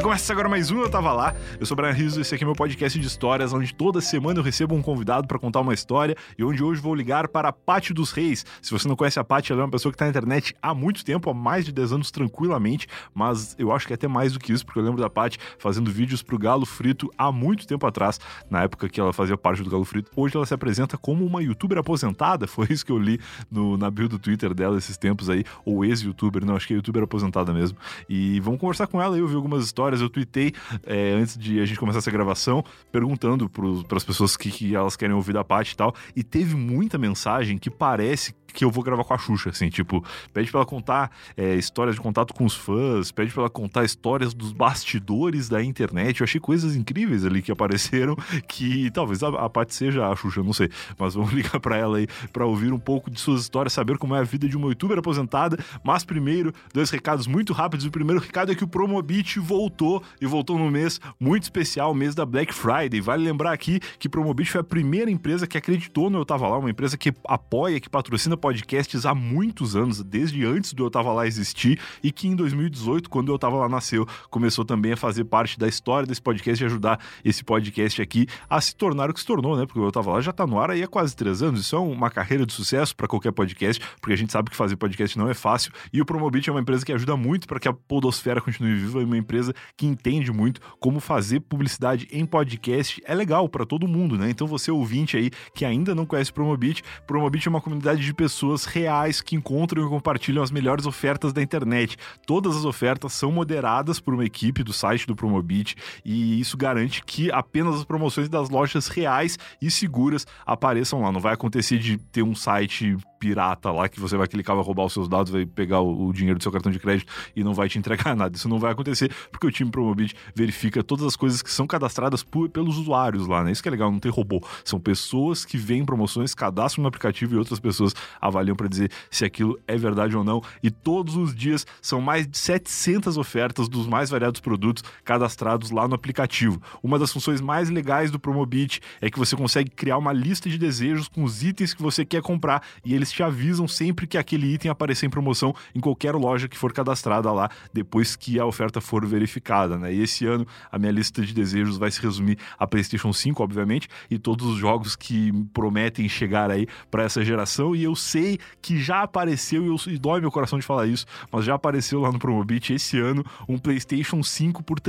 E começa agora mais um Eu Tava Lá. Eu sou o Brian Rizzo, esse aqui é meu podcast de histórias, onde toda semana eu recebo um convidado para contar uma história e onde hoje vou ligar para a Paty dos Reis. Se você não conhece a Paty, ela é uma pessoa que tá na internet há muito tempo, há mais de 10 anos tranquilamente, mas eu acho que é até mais do que isso, porque eu lembro da Paty fazendo vídeos pro Galo Frito há muito tempo atrás, na época que ela fazia parte do Galo Frito. Hoje ela se apresenta como uma youtuber aposentada, foi isso que eu li na bio do Twitter dela esses tempos aí, ou ex-youtuber, não, acho que é youtuber aposentada mesmo. E vamos conversar com ela, eu vi algumas histórias, eu tuitei antes de a gente começar essa gravação, perguntando para as pessoas que elas querem ouvir da Paty e tal, e teve muita mensagem que parece que eu vou gravar com a Xuxa, assim, tipo, pede pra ela contar histórias de contato com os fãs, pede pra ela contar histórias dos bastidores da internet. Eu achei coisas incríveis ali que apareceram, que talvez a Paty seja a Xuxa, não sei, mas vamos ligar pra ela aí pra ouvir um pouco de suas histórias, saber como é a vida de uma youtuber aposentada. Mas primeiro, 2 recados muito rápidos. O primeiro recado é que o Promobit voltou, e voltou num mês muito especial, o mês da Black Friday. Vale lembrar aqui que Promobit foi a primeira empresa que acreditou no Eu Tava Lá, uma empresa que apoia, que patrocina podcasts há muitos anos, desde antes do Eu Tava Lá existir, e que em 2018, quando o Eu Tava Lá nasceu, começou também a fazer parte da história desse podcast e ajudar esse podcast aqui a se tornar o que se tornou, né? Porque o Eu Tava Lá já tá no ar aí há quase 3 anos. Isso é uma carreira de sucesso para qualquer podcast, porque a gente sabe que fazer podcast não é fácil, e o Promobit é uma empresa que ajuda muito para que a podosfera continue viva, é uma empresa que entende muito como fazer publicidade em podcast é legal para todo mundo, né? Então você ouvinte aí que ainda não conhece o Promobit é uma comunidade de pessoas reais que encontram e compartilham as melhores ofertas da internet. Todas as ofertas são moderadas por uma equipe do site do Promobit, e isso garante que apenas as promoções das lojas reais e seguras apareçam lá. Não vai acontecer de ter um site pirata lá que você vai clicar, vai roubar os seus dados, vai pegar o dinheiro do seu cartão de crédito e não vai te entregar nada. Isso não vai acontecer porque o time Promobit verifica todas as coisas que são cadastradas pelos usuários lá, né? Isso que é legal, não tem robô. São pessoas que veem promoções, cadastram no aplicativo e outras pessoas avaliam para dizer se aquilo é verdade ou não. E todos os dias são mais de 700 ofertas dos mais variados produtos cadastrados lá no aplicativo. Uma das funções mais legais do Promobit é que você consegue criar uma lista de desejos com os itens que você quer comprar, e eles te avisam sempre que aquele item aparecer em promoção em qualquer loja que for cadastrada lá, depois que a oferta for verificada, né? E esse ano a minha lista de desejos vai se resumir a PlayStation 5, obviamente, e todos os jogos que prometem chegar aí para essa geração. E eu sei que já apareceu, e dói meu coração de falar isso, mas já apareceu lá no Promobit esse ano um PlayStation 5 por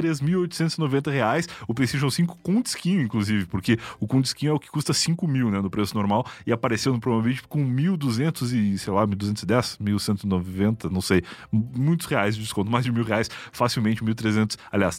R$3.890, o PlayStation 5 com disquinho, inclusive, porque o com disquinho é o que custa 5 mil, né, no preço normal, e apareceu no Promobit com 1.200 e, sei lá, 1.210, 1.190, não sei, muitos reais de desconto, mais de R$1.000, facilmente 1.300, aliás,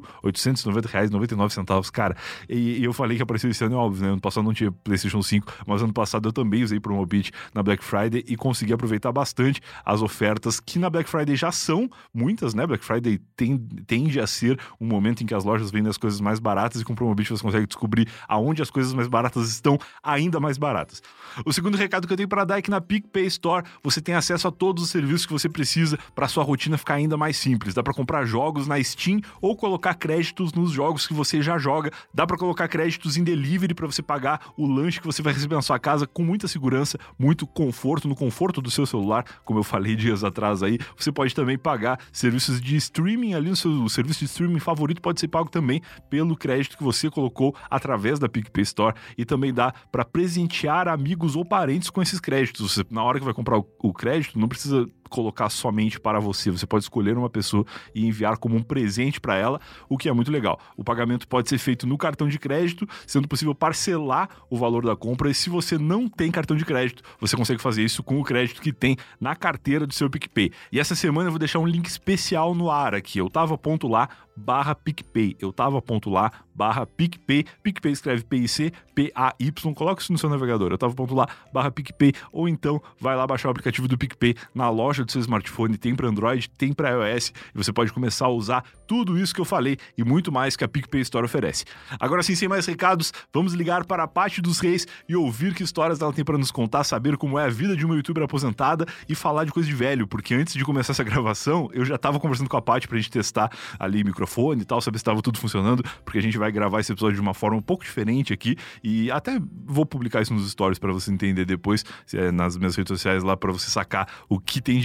R$3.890,99, cara. E eu falei que apareceu esse ano, é óbvio, né? Ano passado não tinha PlayStation 5, mas ano passado eu também usei Promobit na Black Friday e consegui aproveitar bastante as ofertas que na Black Friday já são muitas, né? Black Friday tende a ser um momento em que as lojas vendem as coisas mais baratas, e com o Promobit você consegue descobrir aonde as coisas mais baratas estão ainda mais baratas. O segundo recado que eu tenho para dar é que na PicPay Store você tem acesso a todos os serviços que você precisa para sua rotina ficar ainda mais simples. Dá para comprar jogos na Steam ou colocar créditos nos jogos que você já joga. Dá para colocar créditos em delivery para você pagar o lanche que você vai receber na sua casa com muita segurança, muito conforto, no conforto do seu celular, como eu falei dias atrás aí. Você pode também pagar serviços de streaming ali, no seu serviço de streaming favorito pode ser pago também pelo crédito que você colocou através da PicPay Store, e também dá para presentear amigos ou parentes com esses créditos. Você, na hora que vai comprar o crédito, não precisa colocar somente para você pode escolher uma pessoa e enviar como um presente para ela, o que é muito legal. O pagamento pode ser feito no cartão de crédito, sendo possível parcelar o valor da compra, e se você não tem cartão de crédito, você consegue fazer isso com o crédito que tem na carteira do seu PicPay. E essa semana eu vou deixar um link especial no ar aqui, eutava.lá/PicPay, eutava.lá/PicPay, PicPay escreve PIC-PAY, coloca isso no seu navegador, eutava.lá/PicPay, ou então vai lá baixar o aplicativo do PicPay na loja do seu smartphone, tem para Android, tem para iOS, e você pode começar a usar tudo isso que eu falei e muito mais que a PicPay Store oferece. Agora sim, sem mais recados, vamos ligar para a Paty dos Reis e ouvir que histórias ela tem para nos contar, saber como é a vida de uma youtuber aposentada e falar de coisa de velho, porque antes de começar essa gravação, eu já estava conversando com a Paty pra gente testar ali microfone e tal, saber se estava tudo funcionando, porque a gente vai gravar esse episódio de uma forma um pouco diferente aqui, e até vou publicar isso nos stories para você entender depois, nas minhas redes sociais lá, para você sacar o que tem de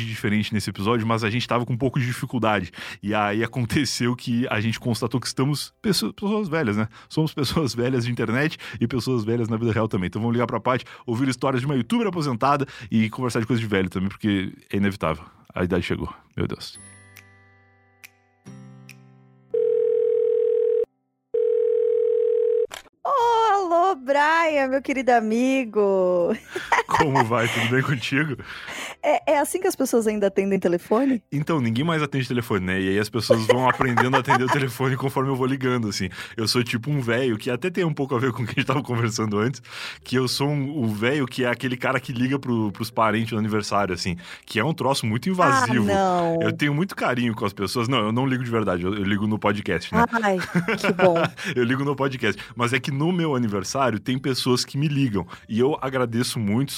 de diferente nesse episódio, mas a gente tava com um pouco de dificuldade. E aí aconteceu que a gente constatou que estamos pessoas velhas, né? Somos pessoas velhas de internet e pessoas velhas na vida real também. Então vamos ligar pra Paty, ouvir histórias de uma youtuber aposentada e conversar de coisa de velho também, porque é inevitável. A idade chegou. Meu Deus. Alô, Brian, meu querido amigo. Como vai? Tudo bem contigo? É assim que as pessoas ainda atendem telefone? Então, ninguém mais atende telefone, né? E aí as pessoas vão aprendendo a atender o telefone conforme eu vou ligando, assim. Eu sou tipo um velho, que até tem um pouco a ver com o que a gente tava conversando antes, que eu sou o velho que é aquele cara que liga pros parentes no aniversário, assim, que é um troço muito invasivo. Não. Eu tenho muito carinho com as pessoas. Não, eu não ligo de verdade, eu ligo no podcast, né? Ai, que bom. Eu ligo no podcast. Mas é que no meu aniversário tem pessoas que me ligam. E eu agradeço muito,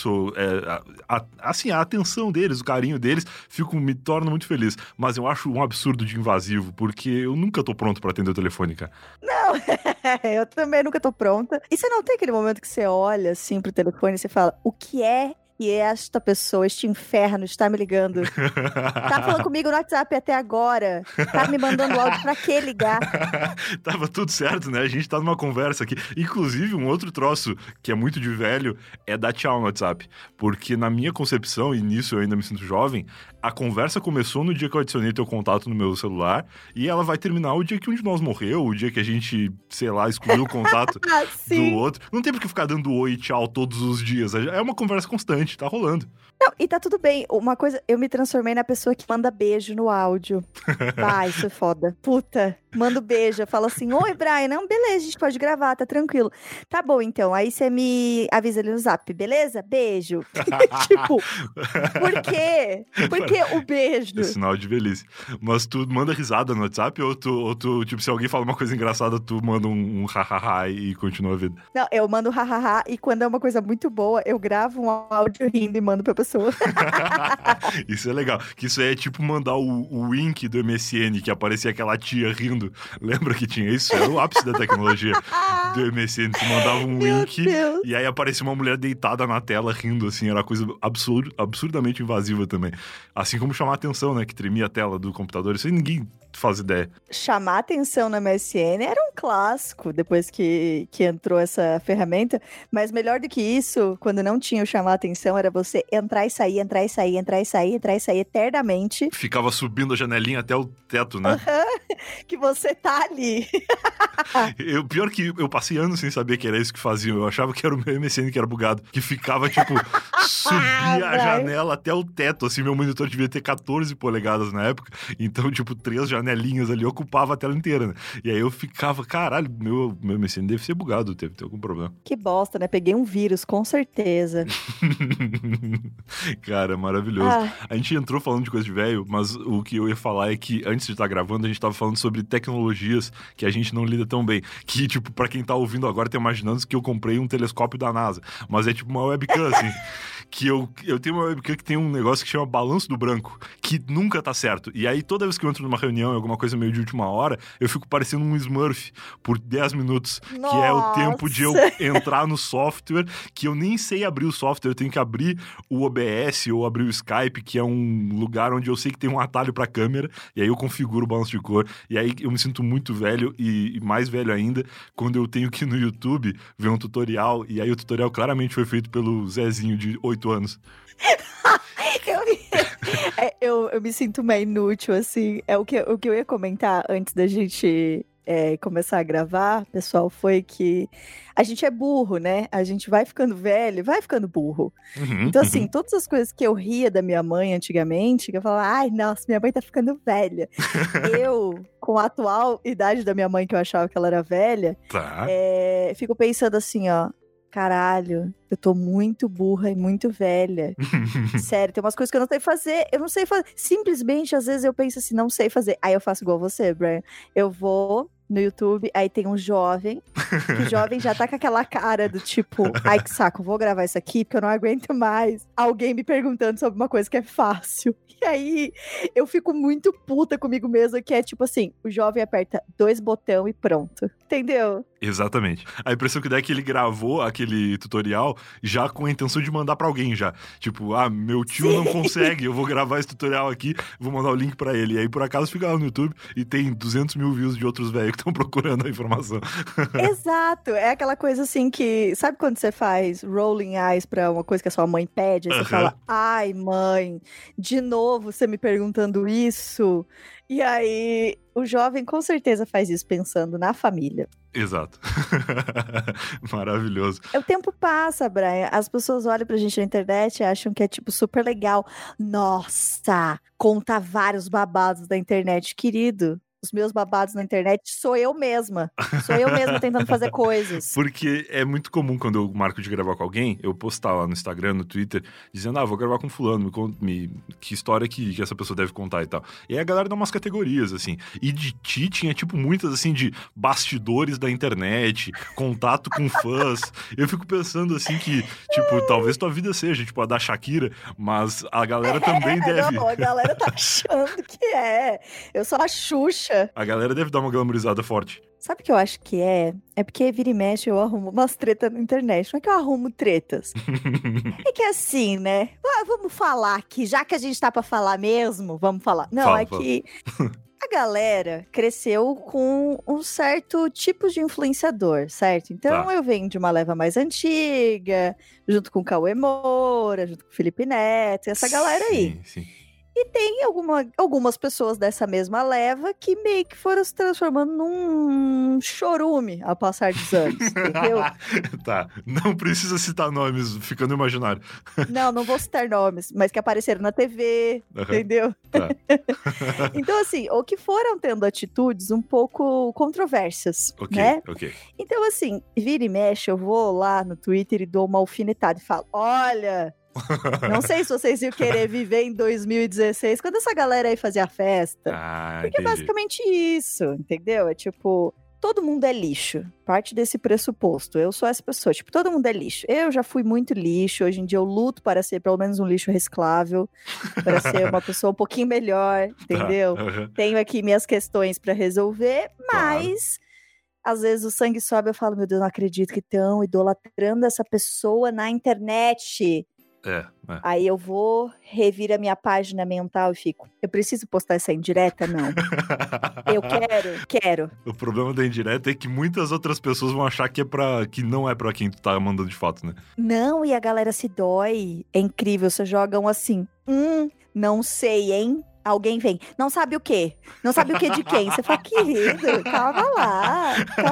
assim, a atenção deles, o carinho deles, me torno muito feliz. Mas eu acho um absurdo de invasivo, porque eu nunca tô pronto pra atender o telefone, cara. Não, eu também nunca tô pronta. E você não tem aquele momento que você olha assim pro telefone e você fala, o que é que esta pessoa, este inferno, está me ligando? Tá falando comigo no WhatsApp até agora. Tá me mandando áudio, pra que ligar? Tava tudo certo, né? A gente tá numa conversa aqui. Inclusive, um outro troço que é muito de velho é dar tchau no WhatsApp. Porque na minha concepção, e nisso eu ainda me sinto jovem, a conversa começou no dia que eu adicionei teu contato no meu celular e ela vai terminar o dia que um de nós morreu, o dia que a gente, sei lá, excluiu o contato do outro. Não tem por que ficar dando oi e tchau todos os dias. É uma conversa constante, tá rolando. Não, e tá tudo bem. Uma coisa, eu me transformei na pessoa que manda beijo no áudio. Ah, isso é foda. Puta, manda beijo. Fala assim, oi, Brian. Não, beleza, a gente pode gravar, tá tranquilo. Tá bom, então. Aí você me avisa ali no zap, beleza? Beijo. Tipo, por quê? Por que o beijo? É sinal de velhice. Mas tu manda risada no WhatsApp ou tu tipo, se alguém fala uma coisa engraçada, tu manda um hahaha e continua a vida? Não, eu mando hahaha e quando é uma coisa muito boa, eu gravo um áudio rindo e mando pra pessoa. Isso é legal. Que isso é tipo mandar o Wink do MSN, que aparecia aquela tia rindo. Lembra que tinha isso? Era o ápice da tecnologia do MSN. Tu mandava um Wink e aí aparecia uma mulher deitada na tela rindo, assim. Era uma coisa absurdamente invasiva também. Assim como chamar a atenção, né? Que tremia a tela do computador. Isso aí ninguém faz ideia. Chamar atenção no MSN era um clássico depois que entrou essa ferramenta, mas melhor do que isso, quando não tinha o chamar atenção, era você entrar e sair, entrar e sair, entrar e sair, entrar e sair eternamente. Ficava subindo a janelinha até o teto, né? Que você tá ali. Pior que eu passei anos sem saber que era isso que faziam. Eu achava que era o meu MSN que era bugado. Que ficava, tipo, subia a janela até o teto. Assim, meu monitor devia ter 14 polegadas na época. Então, tipo, 3 janelinhas ali ocupava a tela inteira, né? E aí eu ficava, caralho, meu MSN deve ser bugado, deve ter algum problema. Que bosta, né? Peguei um vírus, com certeza. Cara, maravilhoso. A gente entrou falando de coisa de velho, mas o que eu ia falar é que antes de estar gravando, a gente tava falando sobre tecnologias que a gente não lida tão bem. Que, tipo, pra quem tá ouvindo agora, tá imaginando que eu comprei um telescópio da NASA. Mas é tipo uma webcam, assim. Que eu tenho uma webcam que tem um negócio que chama balanço do branco, que nunca tá certo. E aí, toda vez que eu entro numa reunião, alguma coisa meio de última hora, eu fico parecendo um Smurf por 10 minutos. Nossa. Que é o tempo de eu entrar no software, que eu nem sei abrir o software, eu tenho que abrir o OBS ou abrir o Skype, que é um lugar onde eu sei que tem um atalho pra câmera, e aí eu configuro o balanço de cor. E aí eu me sinto muito velho, e mais velho ainda, quando eu tenho que ir no YouTube ver um tutorial, e aí o tutorial claramente foi feito pelo Zezinho de 8 anos. Eu me sinto meio inútil, assim. O que eu ia comentar antes da gente começar a gravar, pessoal, foi que a gente é burro, né? A gente vai ficando velho, vai ficando burro. Então, assim, todas as coisas que eu ria da minha mãe antigamente, que eu falava, ai, nossa, minha mãe tá ficando velha. Eu, com a atual idade da minha mãe, que eu achava que ela era velha, fico pensando assim, ó, caralho, eu tô muito burra e muito velha. Sério, tem umas coisas que eu não sei fazer. Eu não sei fazer. Simplesmente, às vezes, eu penso assim, não sei fazer. Aí eu faço igual você, Brian. Eu vou no YouTube, aí tem um jovem, que o jovem já tá com aquela cara do tipo, ai que saco, vou gravar isso aqui porque eu não aguento mais alguém me perguntando sobre uma coisa que é fácil. E aí, eu fico muito puta comigo mesma, que é tipo assim, o jovem aperta 2 botões e pronto. Entendeu? Exatamente. A impressão que dá é que ele gravou aquele tutorial já com a intenção de mandar pra alguém já. Tipo, meu tio não consegue, eu vou gravar esse tutorial aqui, vou mandar o link pra ele. E aí, por acaso, fica lá no YouTube e tem 200 mil views de outros velhos que estão procurando a informação. Exato. É aquela coisa assim que... Sabe quando você faz rolling eyes pra uma coisa que a sua mãe pede? Aí você fala, ai, mãe, de novo você me perguntando isso... E aí, o jovem com certeza faz isso pensando na família. Exato. Maravilhoso. O tempo passa, Brian. As pessoas olham pra gente na internet e acham que é, tipo, super legal. Nossa, conta vários babados da internet. Querido, os meus babados na internet sou eu mesma. Sou eu mesma tentando fazer coisas. Porque é muito comum quando eu marco de gravar com alguém, eu postar lá no Instagram, no Twitter, dizendo, vou gravar com fulano, que história que essa pessoa deve contar e tal. E aí a galera dá umas categorias, assim. E de ti tinha, tipo, muitas, assim, de bastidores da internet, contato com fãs. Eu fico pensando, assim, que, tipo, talvez tua vida seja, tipo, a da Shakira, mas a galera também deve... Não, a galera tá achando que é. Eu sou a Xuxa. A galera deve dar uma glamourizada forte. Sabe o que eu acho que é? É porque vira e mexe eu arrumo umas tretas na internet. Não é que eu arrumo tretas. É que assim, né? Vamos falar aqui, já que a gente tá pra falar mesmo, vamos falar. Não, fala. Que a galera cresceu com um certo tipo de influenciador, certo? Então eu venho de uma leva mais antiga, junto com o Cauê Moura, junto com o Felipe Neto, essa galera aí. Sim. E tem algumas pessoas dessa mesma leva que meio que foram se transformando num chorume ao passar dos anos, entendeu? Tá, não precisa citar nomes, ficando imaginário. Não vou citar nomes, mas que apareceram na TV, entendeu? Tá. Então, assim, ou que foram tendo atitudes um pouco controversas, né? Ok. Então, assim, vira e mexe, eu vou lá no Twitter e dou uma alfinetada e falo, olha... Não sei se vocês iam querer viver em 2016, quando essa galera aí fazia festa. Porque é basicamente isso, entendeu? É tipo, todo mundo é lixo. Parte desse pressuposto. Eu sou essa pessoa, tipo, todo mundo é lixo. Eu já fui muito lixo, hoje em dia eu luto para ser pelo menos um lixo reciclável, para ser uma pessoa um pouquinho melhor, entendeu? Tenho aqui minhas questões para resolver, mas... Às vezes o sangue sobe e eu falo, meu Deus, não acredito que estão idolatrando essa pessoa na internet. Aí eu vou, reviro a minha página mental e fico, eu preciso postar essa indireta? Não. Eu quero. O problema da indireta é que muitas outras pessoas vão achar que que não é pra quem tu tá mandando de fato, né? Não, e a galera se dói. É incrível, você joga assim, não sei, hein? Alguém vem, não sabe o quê? Não sabe o quê de quem? Você fala, querido, calma lá.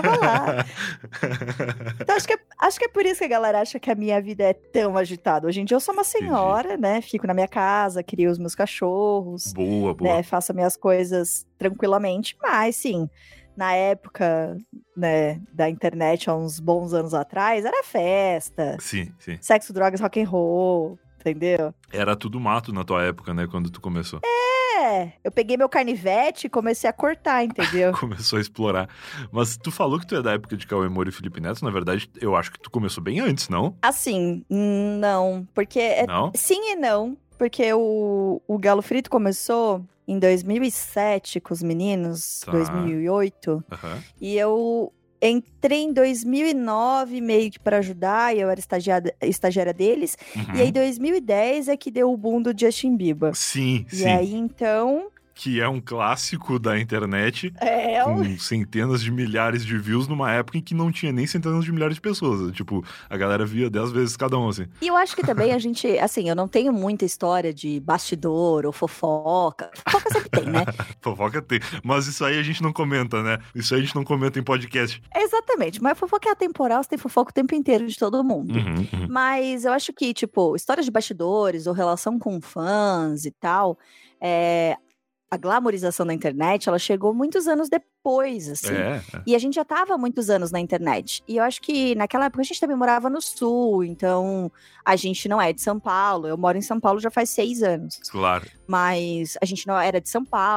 Então, acho que é por isso que a galera acha que a minha vida é tão agitada. Hoje em dia eu sou uma senhora, né? Fico na minha casa, crio os meus cachorros. Boa. Né? Faço minhas coisas tranquilamente. Mas, sim, na época, né, da internet, há uns bons anos atrás, era festa. Sim. Sexo, drogas, rock and roll, entendeu? Era tudo mato na tua época, né? Quando tu começou. Eu peguei meu canivete e comecei a cortar, entendeu? Começou a explorar. Mas tu falou que tu é da época de Cauê Moura e Felipe Neto, na verdade, eu acho que tu começou bem antes, não? Assim, não, porque... Não? Sim e não, porque o Galo Frito começou em 2007 com os meninos, 2008, e eu... Entrei em 2009 meio que pra ajudar, e eu era estagiária deles. E aí, 2010 é que deu o boom do Justin Bieber. Sim. E aí, então... Que é um clássico da internet, com centenas de milhares de views, numa época em que não tinha nem centenas de milhares de pessoas. Tipo, a galera via 10 vezes cada um, assim. E eu acho que também a gente, assim, eu não tenho muita história de bastidor ou fofoca. Fofoca sempre tem, né? Fofoca tem. Mas isso aí a gente não comenta, né? Isso aí a gente não comenta em podcast. Exatamente. Mas fofoca é atemporal, você tem fofoca o tempo inteiro de todo mundo. Mas eu acho que, tipo, histórias de bastidores ou relação com fãs e tal, a glamorização da internet, ela chegou muitos anos depois, assim. E a gente já tava há muitos anos na internet. E eu acho que naquela época a gente também morava no Sul, então a gente não é de São Paulo. Eu moro em São Paulo já faz 6 anos. Claro. Mas a gente não era de São Paulo.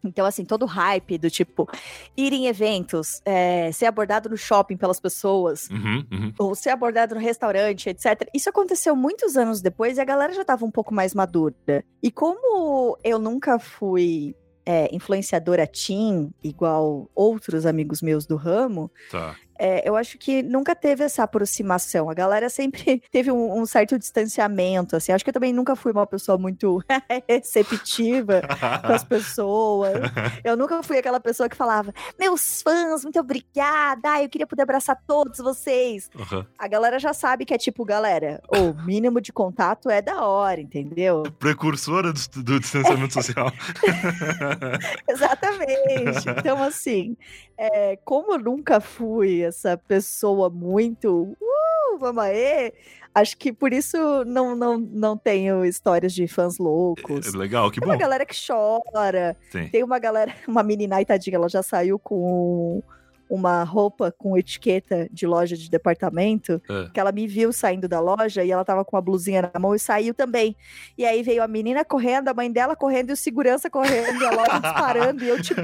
Então, assim, todo o hype do tipo, ir em eventos, ser abordado no shopping pelas pessoas, ou ser abordado no restaurante, etc. Isso aconteceu muitos anos depois e a galera já tava um pouco mais madura. E como eu nunca fui influenciadora teen, igual outros amigos meus do ramo, Tá. eu acho que nunca teve essa aproximação. A galera sempre teve um certo distanciamento, assim. Acho que eu também nunca fui uma pessoa muito receptiva com as pessoas. Eu nunca fui aquela pessoa que falava, meus fãs, muito obrigada, eu queria poder abraçar todos vocês. A galera já sabe que é tipo, galera, o mínimo de contato é da hora, entendeu? Precursora do distanciamento social. Exatamente. Então, assim, como eu nunca fui essa pessoa muito vamos aí, acho que por isso não tenho histórias de fãs loucos. Legal, que bom. Tem uma galera que chora, Sim. Tem uma galera, uma menina aí, tadinha, ela já saiu com uma roupa com etiqueta de loja de departamento, que ela me viu saindo da loja e ela tava com uma blusinha na mão e saiu também. E aí veio a menina correndo, a mãe dela correndo e o segurança correndo, e a loja disparando, e eu tipo,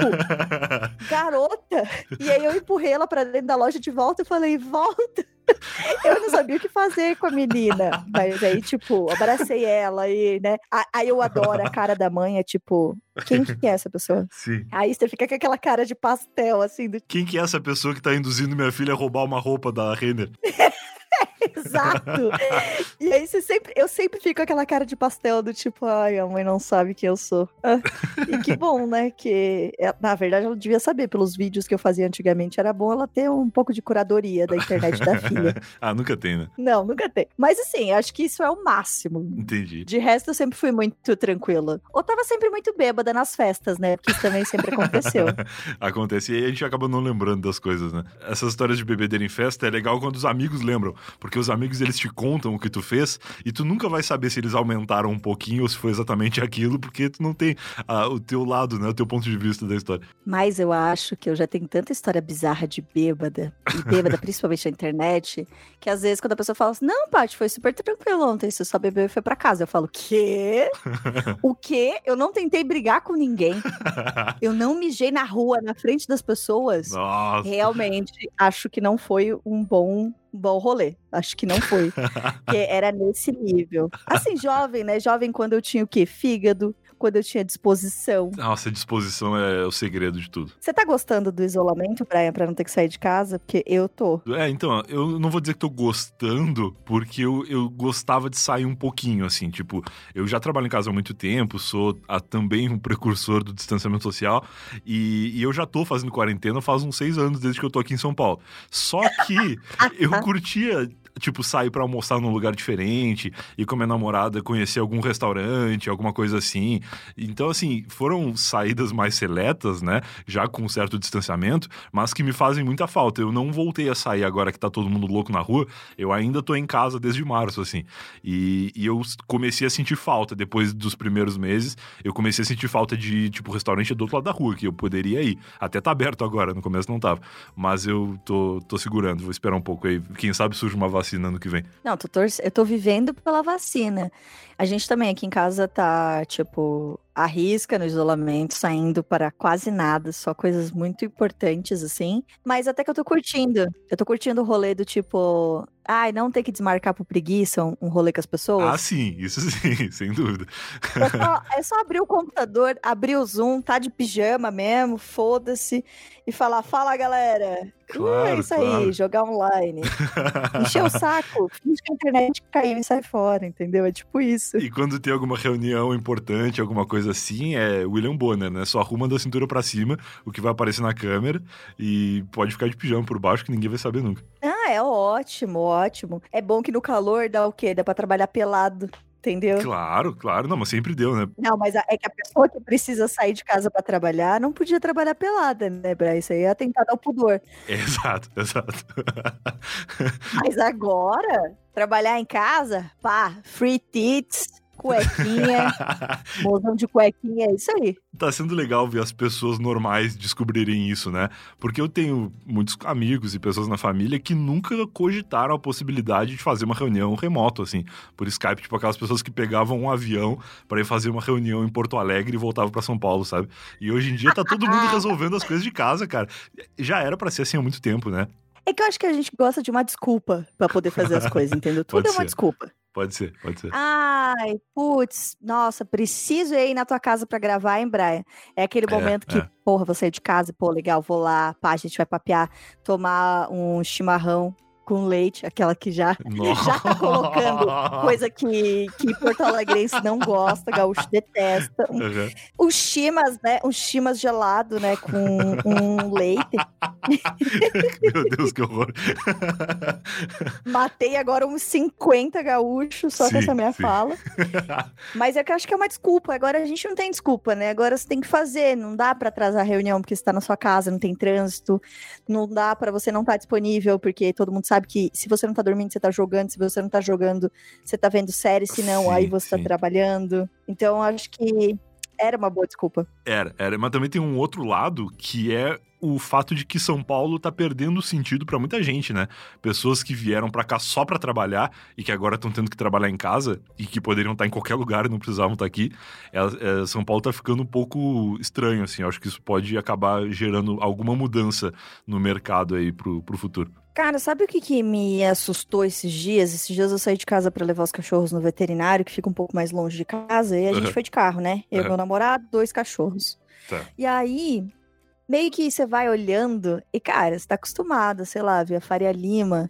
garota! E aí eu empurrei ela pra dentro da loja de volta e falei, volta! Eu não sabia o que fazer com a menina, mas aí, tipo, abracei ela e, né, aí eu adoro a cara da mãe, é tipo, quem que é essa pessoa? Sim. Aí você fica com aquela cara de pastel, assim. Quem que é essa pessoa que tá induzindo minha filha a roubar uma roupa da Renner? Exato. E aí eu sempre fico com aquela cara de pastel do tipo, ai, a mãe não sabe quem eu sou. E que bom, né? Que, na verdade, ela devia saber pelos vídeos que eu fazia antigamente. Era bom ela ter um pouco de curadoria da internet da filha. Nunca tem, né? Não, nunca tem. Mas assim, acho que isso é o máximo. Entendi. De resto, eu sempre fui muito tranquila. Ou tava sempre muito bêbada nas festas, né? Porque isso também sempre aconteceu. Acontece. E aí a gente acaba não lembrando das coisas, né? Essas histórias de bebedeira em festa é legal quando os amigos lembram. Porque os amigos, eles te contam o que tu fez e tu nunca vai saber se eles aumentaram um pouquinho ou se foi exatamente aquilo, porque tu não tem o teu lado, né? O teu ponto de vista da história. Mas eu acho que eu já tenho tanta história bizarra de bêbada, e bêbada principalmente na internet, que às vezes quando a pessoa fala assim, não, Paty, foi super tranquilo ontem, você só bebeu e foi pra casa. Eu falo, quê? O quê? Eu não tentei brigar com ninguém. Eu não mijei na rua, na frente das pessoas. Nossa. Realmente, acho que não foi um bom rolê. Acho que não foi. Porque era nesse nível. Assim, jovem, né? Jovem quando eu tinha o quê? Fígado. Quando eu tinha disposição. Nossa, disposição é o segredo de tudo. Você tá gostando do isolamento, Brian, pra não ter que sair de casa? Porque eu tô. Então, eu não vou dizer que tô gostando, porque eu gostava de sair um pouquinho, assim, tipo, eu já trabalho em casa há muito tempo, sou também um precursor do distanciamento social, e eu já tô fazendo quarentena faz uns 6 anos, desde que eu tô aqui em São Paulo. Só que eu curtia, tipo, sair pra almoçar num lugar diferente, ir com a minha namorada, conhecer algum restaurante, alguma coisa assim. Então, assim, foram saídas mais seletas, né? Já com um certo distanciamento, mas que me fazem muita falta. Eu não voltei a sair agora que tá todo mundo louco na rua. Eu ainda tô em casa desde março, assim. E eu comecei a sentir falta. Depois dos primeiros meses, eu comecei a sentir falta de, tipo, restaurante do outro lado da rua, que eu poderia ir. Até tá aberto agora, no começo não tava. Mas eu tô segurando, vou esperar um pouco aí. Quem sabe surge uma vacina ano que vem. Não, eu tô vivendo pela vacina. A gente também aqui em casa tá, tipo, arrisca no isolamento, saindo para quase nada, só coisas muito importantes, assim. Mas até que eu tô curtindo. Eu tô curtindo o rolê do tipo, não ter que desmarcar por preguiça um rolê com as pessoas. Sim, isso sim, sem dúvida. É só abrir o computador, abrir o Zoom, tá de pijama mesmo, foda-se, e falar, fala galera. Claro, é isso aí, jogar online. Encher o saco, finge que a internet caiu e sai fora, entendeu? É tipo isso. E quando tem alguma reunião importante, alguma coisa assim, é William Bonner, né? Só arruma da cintura pra cima o que vai aparecer na câmera e pode ficar de pijama por baixo que ninguém vai saber nunca. É ótimo, ótimo. É bom que no calor dá o quê? Dá pra trabalhar pelado. Entendeu? Claro. Não, mas sempre deu, né? Não, mas é que a pessoa que precisa sair de casa pra trabalhar não podia trabalhar pelada, né, Bra? Isso aí é atentado ao pudor. Exato. Mas agora, trabalhar em casa, free tits, cuequinha, mozão de cuequinha, é isso aí. Tá sendo legal ver as pessoas normais descobrirem isso, né? Porque eu tenho muitos amigos e pessoas na família que nunca cogitaram a possibilidade de fazer uma reunião remoto, assim, por Skype, tipo aquelas pessoas que pegavam um avião pra ir fazer uma reunião em Porto Alegre e voltavam pra São Paulo, sabe? E hoje em dia tá todo mundo resolvendo as coisas de casa, cara. Já era pra ser assim há muito tempo, né? É que eu acho que a gente gosta de uma desculpa pra poder fazer as coisas, entendeu? Tudo Pode é uma ser. desculpa. Pode ser. Ai, putz, nossa, preciso ir na tua casa pra gravar, hein, Brian? É aquele momento que, porra, você é de casa, pô, legal, vou lá, pá, a gente vai papear, tomar um chimarrão com leite, aquela que já tá colocando coisa que Porto Alegrense não gosta, gaúcho detesta. Os chimas, né? Os chimas gelado, né? Com um leite. Meu Deus, que horror. Matei agora uns 50 gaúchos só com essa minha fala. Mas é que eu acho que é uma desculpa. Agora a gente não tem desculpa, né? Agora você tem que fazer. Não dá pra atrasar a reunião porque você tá na sua casa, não tem trânsito. Não dá pra você não estar disponível porque todo mundo sabe que se você não tá dormindo, você tá jogando. Se você não tá jogando, você tá vendo série. Se não, aí você tá trabalhando. Então, acho que era uma boa desculpa. Era. Mas também tem um outro lado que é o fato de que São Paulo tá perdendo sentido pra muita gente, né? Pessoas que vieram pra cá só pra trabalhar e que agora estão tendo que trabalhar em casa e que poderiam estar em qualquer lugar e não precisavam estar aqui. São Paulo tá ficando um pouco estranho, assim. Eu acho que isso pode acabar gerando alguma mudança no mercado aí pro futuro. Cara, sabe o que me assustou esses dias? Esses dias eu saí de casa pra levar os cachorros no veterinário, que fica um pouco mais longe de casa, e a gente foi de carro, né? Eu, meu namorado, 2 cachorros. Tá. E aí, meio que você vai olhando e, cara, você tá acostumado, sei lá, ver a Faria Lima,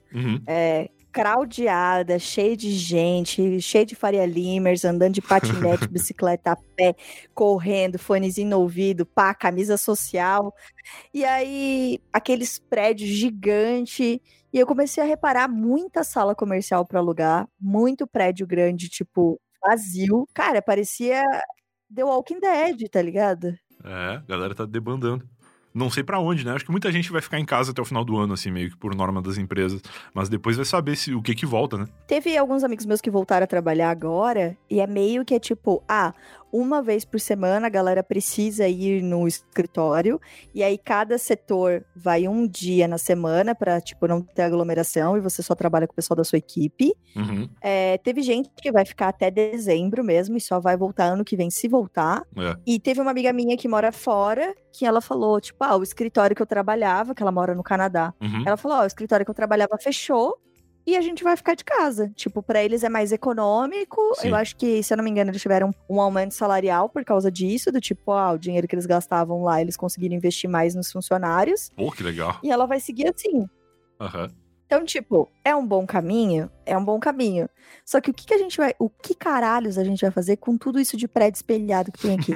craudiada, cheia de gente, cheia de Faria Limers, andando de patinete, bicicleta a pé, correndo, fonezinho no ouvido, pá, camisa social. E aí, aqueles prédios gigantes. E eu comecei a reparar muita sala comercial para alugar, muito prédio grande, tipo, vazio. Cara, parecia The Walking Dead, tá ligado? A galera tá debandando. Não sei pra onde, né? Acho que muita gente vai ficar em casa até o final do ano, assim, meio que por norma das empresas. Mas depois vai saber o que volta, né? Teve alguns amigos meus que voltaram a trabalhar agora, e é meio que é tipo, uma vez por semana a galera precisa ir no escritório, e aí cada setor vai um dia na semana pra, tipo, não ter aglomeração, e você só trabalha com o pessoal da sua equipe. Teve gente que vai ficar até dezembro mesmo, e só vai voltar ano que vem, se voltar. E teve uma amiga minha que mora fora, que ela falou, tipo, o escritório que eu trabalhava, que ela mora no Canadá, ela falou, o escritório que eu trabalhava fechou, e a gente vai ficar de casa. Tipo, pra eles é mais econômico. Sim. Eu acho que, se eu não me engano, eles tiveram um aumento salarial por causa disso. Do tipo, o dinheiro que eles gastavam lá, eles conseguiram investir mais nos funcionários. Pô, que legal. E ela vai seguir assim. Então, tipo, é um bom caminho? É um bom caminho. Só que o que caralhos a gente vai fazer com tudo isso de prédio espelhado que tem aqui?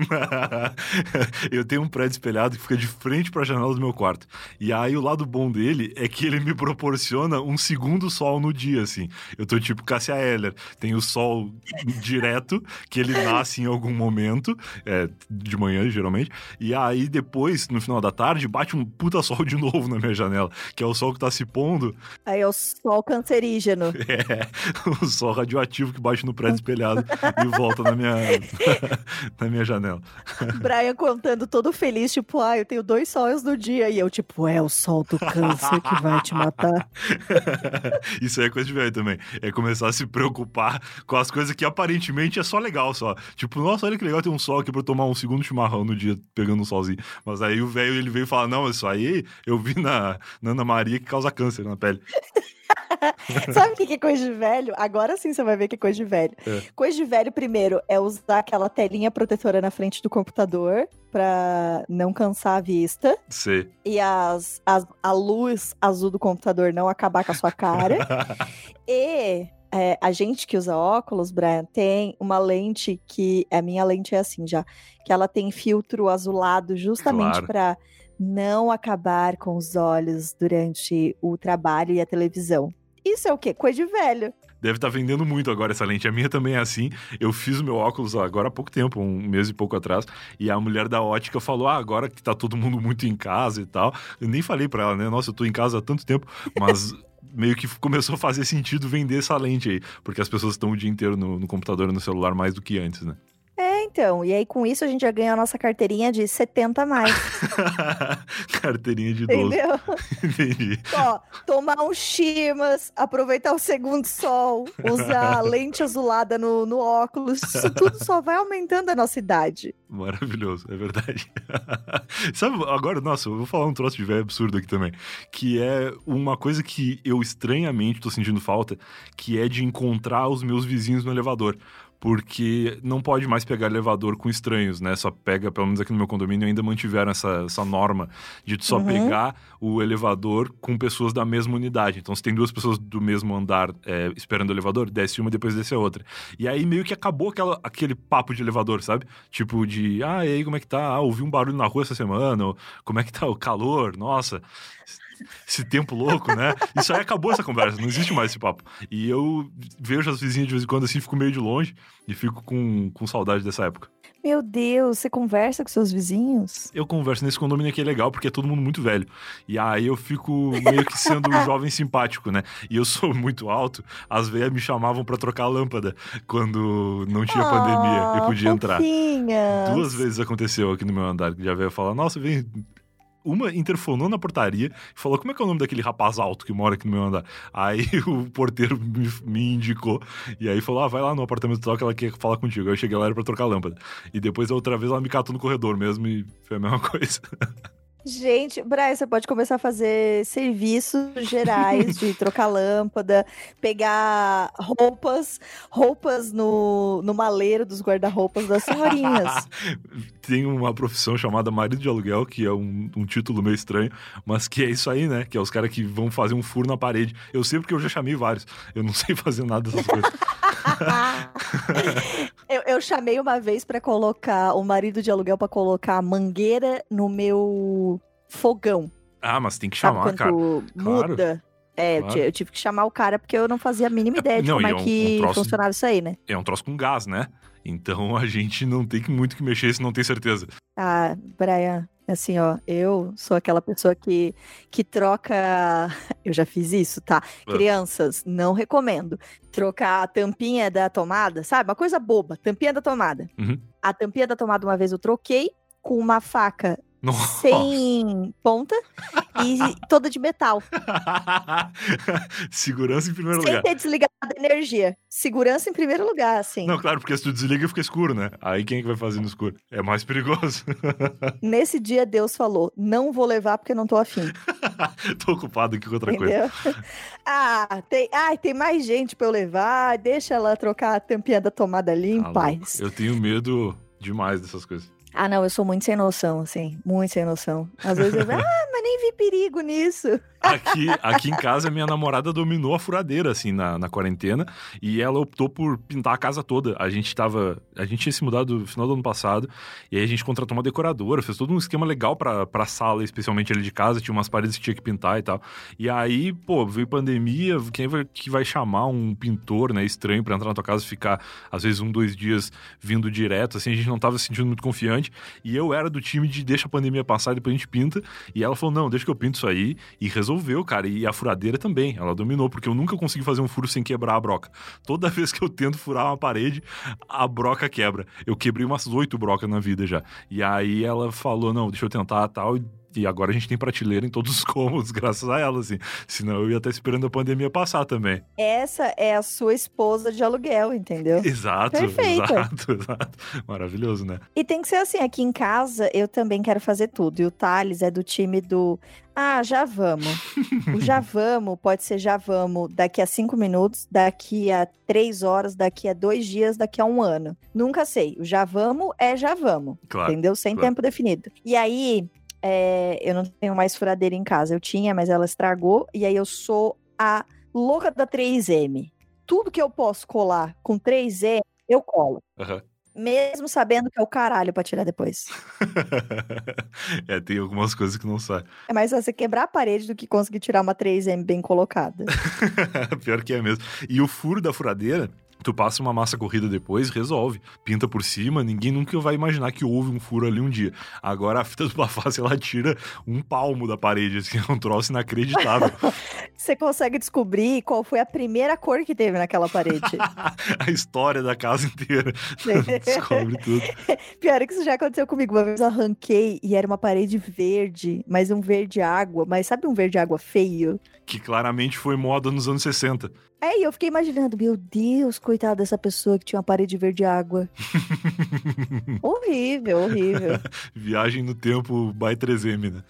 Eu tenho um prédio espelhado que fica de frente pra janela do meu quarto. E aí o lado bom dele é que ele me proporciona um segundo sol no dia, assim. Eu tô tipo Cássia Eller. Tem o sol direto, que ele nasce em algum momento, de manhã, geralmente. E aí depois, no final da tarde, bate um puta sol de novo na minha janela, que é o sol que tá se pondo. Aí é o sol cancerígeno. O sol radioativo que bate no prédio espelhado e volta na minha janela. Brian contando todo feliz, tipo, eu tenho 2 sóis no dia. E eu, tipo, é o sol do câncer que vai te matar. Isso aí é coisa de velho também. É começar a se preocupar com as coisas que aparentemente é só legal, só. Tipo, nossa, olha que legal ter um sol aqui pra eu tomar um segundo chimarrão no dia, pegando um solzinho. Mas aí o velho, ele veio falar, não, isso aí eu vi na Ana Maria que causa câncer na pele. Sabe o que é coisa de velho? Agora sim você vai ver que é coisa de velho. Coisa de velho, primeiro, é usar aquela telinha protetora na frente do computador pra não cansar a vista. Sim. E a luz azul do computador não acabar com a sua cara. E a gente que usa óculos, Brian, tem uma lente que... A minha lente é assim já. Que ela tem filtro azulado justamente pra não acabar com os olhos durante o trabalho e a televisão. Isso é o quê? Coisa de velho. Deve estar vendendo muito agora essa lente. A minha também é assim. Eu fiz o meu óculos agora há pouco tempo, 1 mês e pouco atrás. E a mulher da ótica falou, agora que tá todo mundo muito em casa e tal. Eu nem falei pra ela, né? Nossa, eu tô em casa há tanto tempo. Mas meio que começou a fazer sentido vender essa lente aí, porque as pessoas estão o dia inteiro no computador e no celular mais do que antes, né? Então, e aí com isso a gente já ganha a nossa carteirinha de 70 a mais. Carteirinha de idoso. Entendeu? Entendi. Ó, tomar um chimas, aproveitar o segundo sol, usar lente azulada no óculos, isso tudo só vai aumentando a nossa idade. Maravilhoso, é verdade. Sabe, agora, nossa, eu vou falar um troço de velho absurdo aqui também, que é uma coisa que eu estranhamente tô sentindo falta, que é de encontrar os meus vizinhos no elevador. Porque não pode mais pegar elevador com estranhos, né? Só pega, pelo menos aqui no meu condomínio, ainda mantiveram essa norma de só pegar o elevador com pessoas da mesma unidade. Então, se tem duas pessoas do mesmo andar esperando o elevador, desce uma e depois desce a outra. E aí meio que acabou aquele papo de elevador, sabe? Tipo de, e aí, como é que tá? Ouvi um barulho na rua essa semana, ou como é que tá o calor? Nossa, esse tempo louco, né? Isso aí acabou essa conversa, não existe mais esse papo. E eu vejo as vizinhas de vez em quando assim, fico meio de longe e fico com saudade dessa época. Meu Deus, você conversa com seus vizinhos? Eu converso nesse condomínio aqui, é legal, porque é todo mundo muito velho. E aí eu fico meio que sendo um jovem simpático, né? E eu sou muito alto, as velhas me chamavam pra trocar a lâmpada quando não tinha pandemia e podia entrar. Fofinhas. 2 vezes aconteceu aqui no meu andar, que já veio falar, nossa, vem... Uma interfonou na portaria e falou, como é que é o nome daquele rapaz alto que mora aqui no meu andar? Aí o porteiro me indicou, e aí falou, vai lá no apartamento tal que ela quer falar contigo. Aí eu cheguei lá, era pra trocar a lâmpada. E depois, a outra vez, ela me catou no corredor mesmo e foi a mesma coisa. Gente, Brian, você pode começar a fazer serviços gerais de trocar lâmpada, pegar roupas no maleiro dos guarda-roupas das senhorinhas. Tem uma profissão chamada marido de aluguel, que é um título meio estranho, mas que é isso aí, né? Que é os caras que vão fazer um furo na parede. Eu sei porque eu já chamei vários. Eu não sei fazer nada dessas coisas. Eu chamei uma vez pra colocar o marido de aluguel pra colocar a mangueira no meu fogão. Ah, mas tem que Sabe chamar, quando cara. muda? Claro. Eu tive que chamar o cara porque eu não fazia a mínima ideia de como é que funcionava isso aí, né? É um troço com gás, né? Então a gente não tem muito que mexer se não tem certeza. Ah, Brian, assim, ó, eu sou aquela pessoa que troca. Eu já fiz isso, tá? Crianças, não recomendo. Trocar a tampinha da tomada, sabe? Uma coisa boba, tampinha da tomada. Uhum. A tampinha da tomada, uma vez eu troquei com uma faca Nossa. sem ponta e toda de metal. Segurança em primeiro Sem lugar. ter desligado a energia. Segurança em primeiro lugar, assim. Não, claro, porque se tu desliga fica escuro, né? Aí quem é que vai fazer no escuro? É mais perigoso. Nesse dia, Deus falou, não vou levar porque não tô afim. Tô ocupado aqui com outra Entendeu? coisa. Tem mais gente pra eu levar, deixa ela trocar a tampinha da tomada ali em paz. Eu tenho medo demais dessas coisas. Ah, não, eu sou muito sem noção, assim, muito sem noção. Às vezes eu mas nem vi perigo nisso. Aqui em casa, minha namorada dominou a furadeira, assim, na quarentena, e ela optou por pintar a casa toda. A gente tinha se mudado no final do ano passado, e aí a gente contratou uma decoradora, fez todo um esquema legal pra sala, especialmente ali de casa, tinha umas paredes que tinha que pintar e tal. E aí, pô, veio pandemia, quem que vai chamar um pintor, né, estranho pra entrar na tua casa e ficar, às vezes, 1-2 dias vindo direto, assim, a gente não tava se sentindo muito confiante, e eu era do time de deixa a pandemia passar e depois a gente pinta, e ela falou, não, deixa que eu pinto isso aí, e resolveu, cara, e a furadeira também, ela dominou, porque eu nunca consegui fazer um furo sem quebrar a broca. Toda vez que eu tento furar uma parede, a broca quebra. Eu quebrei umas 8 brocas na vida já. E aí ela falou, não, deixa eu tentar tal, e agora a gente tem prateleira em todos os cômodos, graças a ela, assim. Senão eu ia estar esperando a pandemia passar também. Essa é a sua esposa de aluguel, entendeu? Exato, Perfeito. exato. Maravilhoso, né? E tem que ser assim, aqui em casa eu também quero fazer tudo. E o Thales é do time do, já vamos. O já vamos pode ser já vamos daqui a 5 minutos, daqui a 3 horas, daqui a 2 dias, daqui a 1 ano. Nunca sei. O já vamos é já vamos, Claro, entendeu? Sem claro. tempo definido. E aí... eu não tenho mais furadeira em casa. Eu tinha, mas ela estragou. E aí eu sou a louca da 3M. Tudo que eu posso colar com 3M, eu colo. Uhum. Mesmo sabendo que é o caralho pra tirar depois. Tem algumas coisas que não saem. É mais fácil você quebrar a parede do que conseguir tirar uma 3M bem colocada. Pior que é mesmo. E o furo da furadeira... Tu passa uma massa corrida depois, resolve. Pinta por cima, ninguém nunca vai imaginar que houve um furo ali um dia. Agora a fita do Bafácio, ela tira um palmo da parede, assim, é um troço inacreditável. Você consegue descobrir qual foi a primeira cor que teve naquela parede. A história da casa inteira. Descobre tudo. Pior é que isso já aconteceu comigo. Uma vez eu arranquei e era uma parede verde, mas um verde água. Mas sabe um verde água feio? Que claramente foi moda nos anos 60. E eu fiquei imaginando, meu Deus, coitada dessa pessoa que tinha uma parede verde água. Horrível, horrível. Viagem no tempo by 3M, né?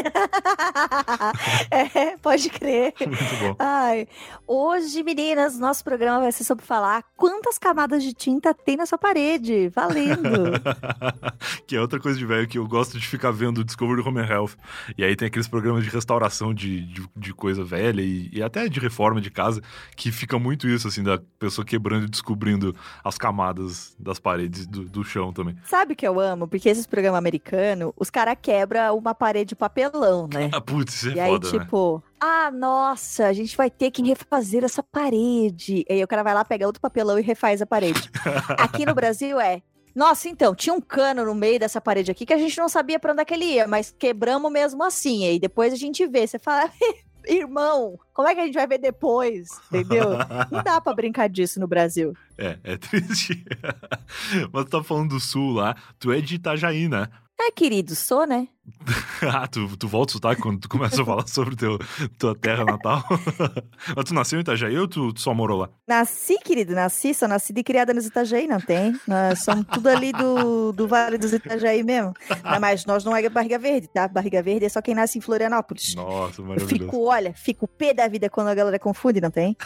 Pode crer. Muito bom. Ai, hoje, meninas, nosso programa vai ser sobre falar quantas camadas de tinta tem na sua parede. Valendo. Que é outra coisa de velho que eu gosto de ficar vendo Discovery Home and Health. E aí tem aqueles programas de restauração de coisa velha e até de reforma de casa, que fica muito isso, assim, da pessoa quebrando e descobrindo as camadas das paredes do chão também. Sabe o que eu amo? Porque esses programas americanos, os caras quebram uma parede de papelão, né? Ah, putz, isso é e aí, foda, né? tipo, nossa, a gente vai ter que refazer essa parede. E aí o cara vai lá, pega outro papelão e refaz a parede. Aqui no Brasil nossa, então, tinha um cano no meio dessa parede aqui que a gente não sabia pra onde é que ele ia, mas quebramos mesmo assim. E aí depois a gente vê, você fala, irmão, como é que a gente vai ver depois? Entendeu? Não dá pra brincar disso no Brasil. É triste. Mas tu tá falando do Sul lá, tu é de Itajaí, né? Querido, sou, né? Tu volta o sotaque quando tu começa a falar sobre tua terra natal? Mas tu nasceu em Itajaí ou tu só morou lá? Nasci, querido, sou nascida e criada nos Itajaí, não tem? Nós somos tudo ali do Vale dos Itajaí mesmo. Mas nós não é Barriga Verde, tá? Barriga Verde é só quem nasce em Florianópolis. Nossa, maravilhoso. Fico pé da vida quando a galera confunde, não tem?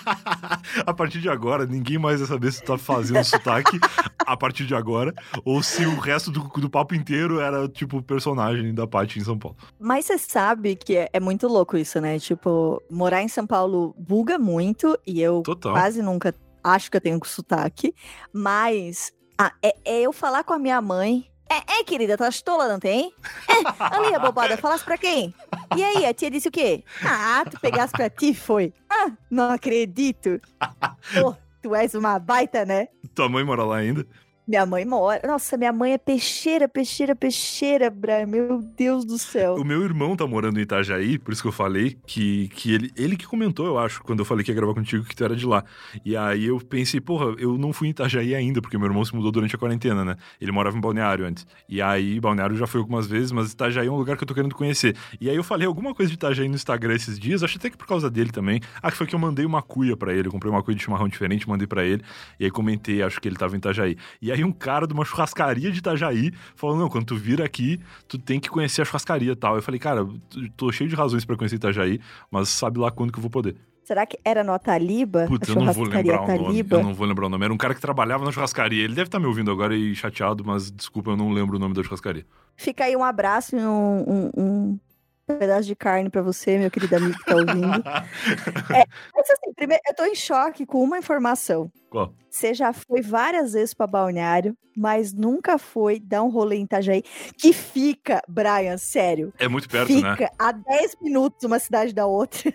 A partir de agora, ninguém mais vai saber se tu tá fazendo sotaque a partir de agora, ou se o resto do papo inteiro era, tipo, personagem da Paty em São Paulo. Mas você sabe que é muito louco isso, né? Tipo, morar em São Paulo buga muito e eu quase nunca acho que eu tenho sotaque, mas é eu falar com a minha mãe. Querida, tá tola, não tem? Ali, abobada, falasse pra quem? E aí, a tia disse o quê? Tu pegasse pra ti, foi? Não acredito. Pô, tu és uma baita, né? Tua mãe mora lá ainda? Minha mãe mora. Nossa, minha mãe é peixeira, Brian. Meu Deus do céu. O meu irmão tá morando em Itajaí, por isso que eu falei que ele que comentou, eu acho, quando eu falei que ia gravar contigo, que tu era de lá. E aí eu pensei, porra, eu não fui em Itajaí ainda, porque meu irmão se mudou durante a quarentena, né? Ele morava em Balneário antes. E aí, Balneário já foi algumas vezes, mas Itajaí é um lugar que eu tô querendo conhecer. E aí eu falei alguma coisa de Itajaí no Instagram esses dias, acho até que por causa dele também. Que foi que eu mandei uma cuia pra ele, eu comprei uma cuia de chimarrão diferente, mandei pra ele. E aí comentei, acho que ele tava em Itajaí. E aí um cara de uma churrascaria de Itajaí falou, não, quando tu vir aqui, tu tem que conhecer a churrascaria e tal. Eu falei, cara, tô cheio de razões pra conhecer Itajaí, mas sabe lá quando que eu vou poder. Será que era no Ataliba? Puta, eu não vou lembrar o nome. Eu não vou lembrar o nome. Era um cara que trabalhava na churrascaria. Ele deve estar me ouvindo agora e chateado, mas desculpa, eu não lembro o nome da churrascaria. Fica aí um abraço e um pedaço de carne pra você, meu querido amigo que tá ouvindo. Mas assim, primeiro, eu tô em choque com uma informação. Qual? Você já foi várias vezes pra Balneário, mas nunca foi dar um rolê em Itajaí, que fica, Brian, sério. É muito perto, fica né? Fica a 10 minutos uma cidade da outra.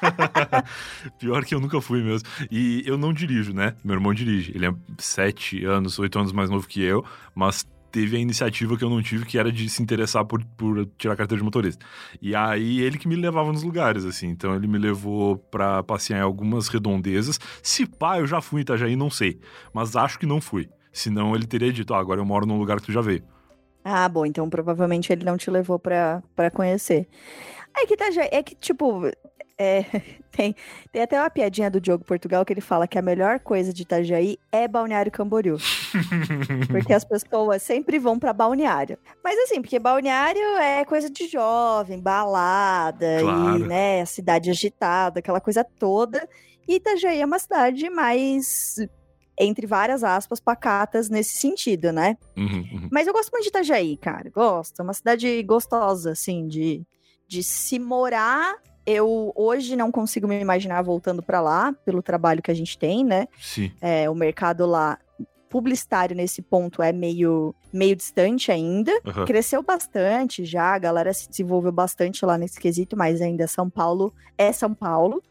Pior que eu nunca fui mesmo. E eu não dirijo, né? Meu irmão dirige. Ele é 8 anos mais novo que eu, mas teve a iniciativa que eu não tive, que era de se interessar por tirar a carteira de motorista. E aí, ele que me levava nos lugares, assim. Então, ele me levou pra passear em algumas redondezas. Se pá, eu já fui em Itajaí, não sei. Mas acho que não fui. Senão, ele teria dito, agora eu moro num lugar que tu já veio. Bom, então provavelmente ele não te levou pra conhecer. Que Itajaí, tipo... tem até uma piadinha do Diogo Portugal que ele fala que a melhor coisa de Itajaí é Balneário Camboriú. Porque as pessoas sempre vão pra Balneário. Mas assim, porque Balneário é coisa de jovem, balada, claro. E, né, cidade agitada, aquela coisa toda. E Itajaí é uma cidade mais, entre várias aspas, pacatas nesse sentido, né? Uhum. Mas eu gosto muito de Itajaí, cara. Gosto. É uma cidade gostosa, assim, de se morar. Eu hoje não consigo me imaginar voltando pra lá, pelo trabalho que a gente tem, né? Sim. O mercado lá, publicitário nesse ponto, é meio distante ainda. Uhum. Cresceu bastante já, a galera se desenvolveu bastante lá nesse quesito, mas ainda São Paulo é São Paulo.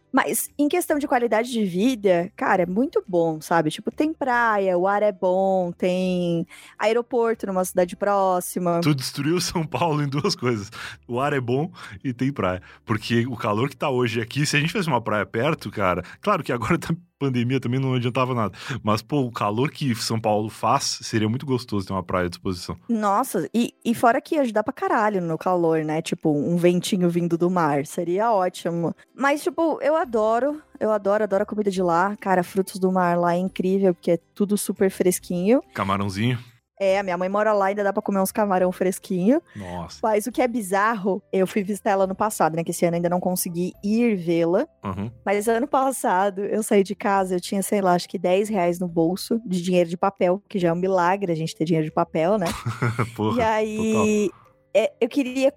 Mas em questão de qualidade de vida, cara, é muito bom, sabe? Tipo, tem praia, o ar é bom, tem aeroporto numa cidade próxima. Tu destruiu São Paulo em duas coisas. O ar é bom e tem praia. Porque o calor que tá hoje aqui, se a gente fizesse uma praia perto, cara... Claro que agora tá pandemia também, não adiantava nada. Mas, pô, o calor que São Paulo faz, seria muito gostoso ter uma praia à disposição. Nossa, e fora que ia ajudar pra caralho no calor, né? Tipo, um ventinho vindo do mar, seria ótimo. Mas, tipo, eu adoro a comida de lá. Cara, frutos do mar lá é incrível, porque é tudo super fresquinho. Camarãozinho. A minha mãe mora lá e ainda dá pra comer uns camarão fresquinho. Nossa. Mas o que é bizarro, eu fui visitar ela ano passado, né? Que esse ano ainda não consegui ir vê-la. Uhum. Mas ano passado, eu saí de casa, eu tinha, sei lá, acho que R$10 no bolso de dinheiro de papel, que já é um milagre a gente ter dinheiro de papel, né? Porra, E aí, eu queria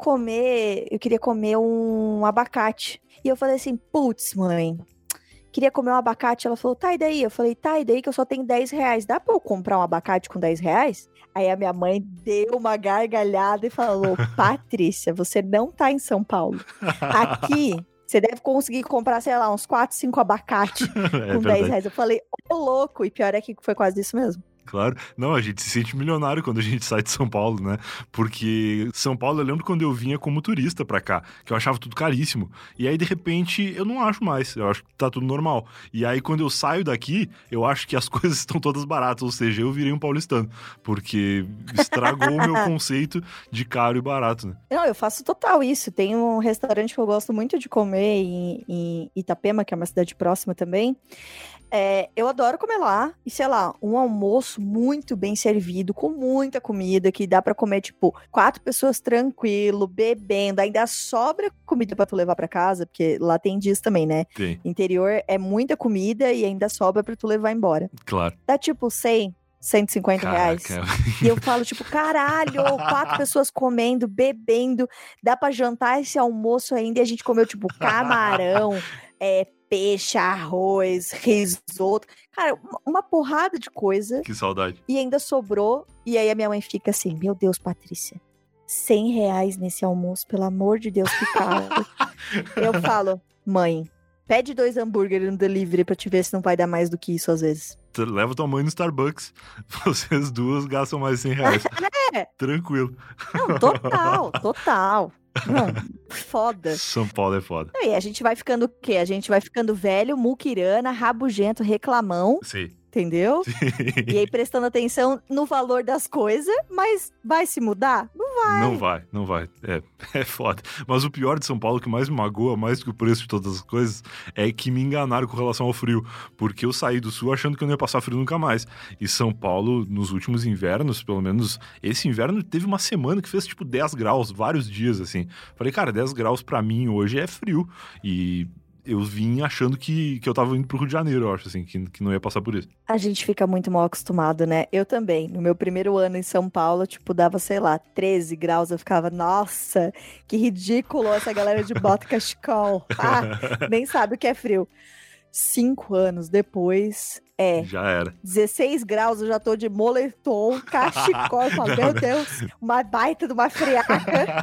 comer um abacate. E eu falei assim, putz, mãe, queria comer um abacate. Ela falou, tá, e daí? Eu falei, tá, e daí que eu só tenho R$10. Dá pra eu comprar um abacate com R$10? Aí a minha mãe deu uma gargalhada e falou, Patrícia, você não tá em São Paulo. Aqui, você deve conseguir comprar, sei lá, uns 4, 5 abacates com R$10. Eu falei, ô louco, e pior é que foi quase isso mesmo. Claro. Não, a gente se sente milionário quando a gente sai de São Paulo, né? Porque São Paulo, eu lembro quando eu vinha como turista pra cá, que eu achava tudo caríssimo. E aí, de repente, eu não acho mais. Eu acho que tá tudo normal. E aí, quando eu saio daqui, eu acho que as coisas estão todas baratas. Ou seja, eu virei um paulistano. Porque estragou o meu conceito de caro e barato, né? Não, eu faço total isso. Tem um restaurante que eu gosto muito de comer em Itapema, que é uma cidade próxima também. Eu adoro comer lá. E, sei lá, um almoço muito bem servido, com muita comida, que dá pra comer, tipo, 4 pessoas tranquilo, bebendo. Ainda sobra comida pra tu levar pra casa, porque lá tem disso também, né? Tem. Interior é muita comida e ainda sobra pra tu levar embora. Claro. Dá, tipo, 100, R$150. E eu falo, tipo, caralho, 4 pessoas comendo, bebendo. Dá pra jantar esse almoço ainda e a gente comeu, tipo, camarão, peixe, arroz, risoto. Cara, uma porrada de coisa. Que saudade. E ainda sobrou. E aí a minha mãe fica assim, meu Deus, Patrícia, R$100 nesse almoço, pelo amor de Deus, que caro. Eu falo, mãe, pede 2 hambúrgueres no delivery pra te ver se não vai dar mais do que isso às vezes. Leva tua mãe no Starbucks. Vocês duas gastam mais de R$100. Tranquilo. Não, total. Não, foda. São Paulo é foda. E a gente vai ficando o quê? A gente vai ficando velho, muquirana, rabugento, reclamão. Sim. Entendeu? Sim. E aí prestando atenção no valor das coisas, mas vai se mudar? Não vai. É foda. Mas o pior de São Paulo, que mais me magoa, mais do que o preço de todas as coisas, é que me enganaram com relação ao frio. Porque eu saí do sul achando que eu não ia passar frio nunca mais. E São Paulo, nos últimos invernos, pelo menos esse inverno, teve uma semana que fez tipo 10 graus, vários dias, assim. Falei, cara, 10 graus pra mim hoje é frio. E eu vim achando que eu tava indo pro Rio de Janeiro, eu acho, assim, que não ia passar por isso. A gente fica muito mal acostumado, né? Eu também. No meu primeiro ano em São Paulo, tipo, dava, sei lá, 13 graus. Eu ficava, nossa, que ridículo essa galera de bota e cachecol. Nem sabe o que é frio. 5 anos depois, Já era. 16 graus, eu já tô de moletom, cachecol. Eu falo, meu Deus, uma baita de uma friaca.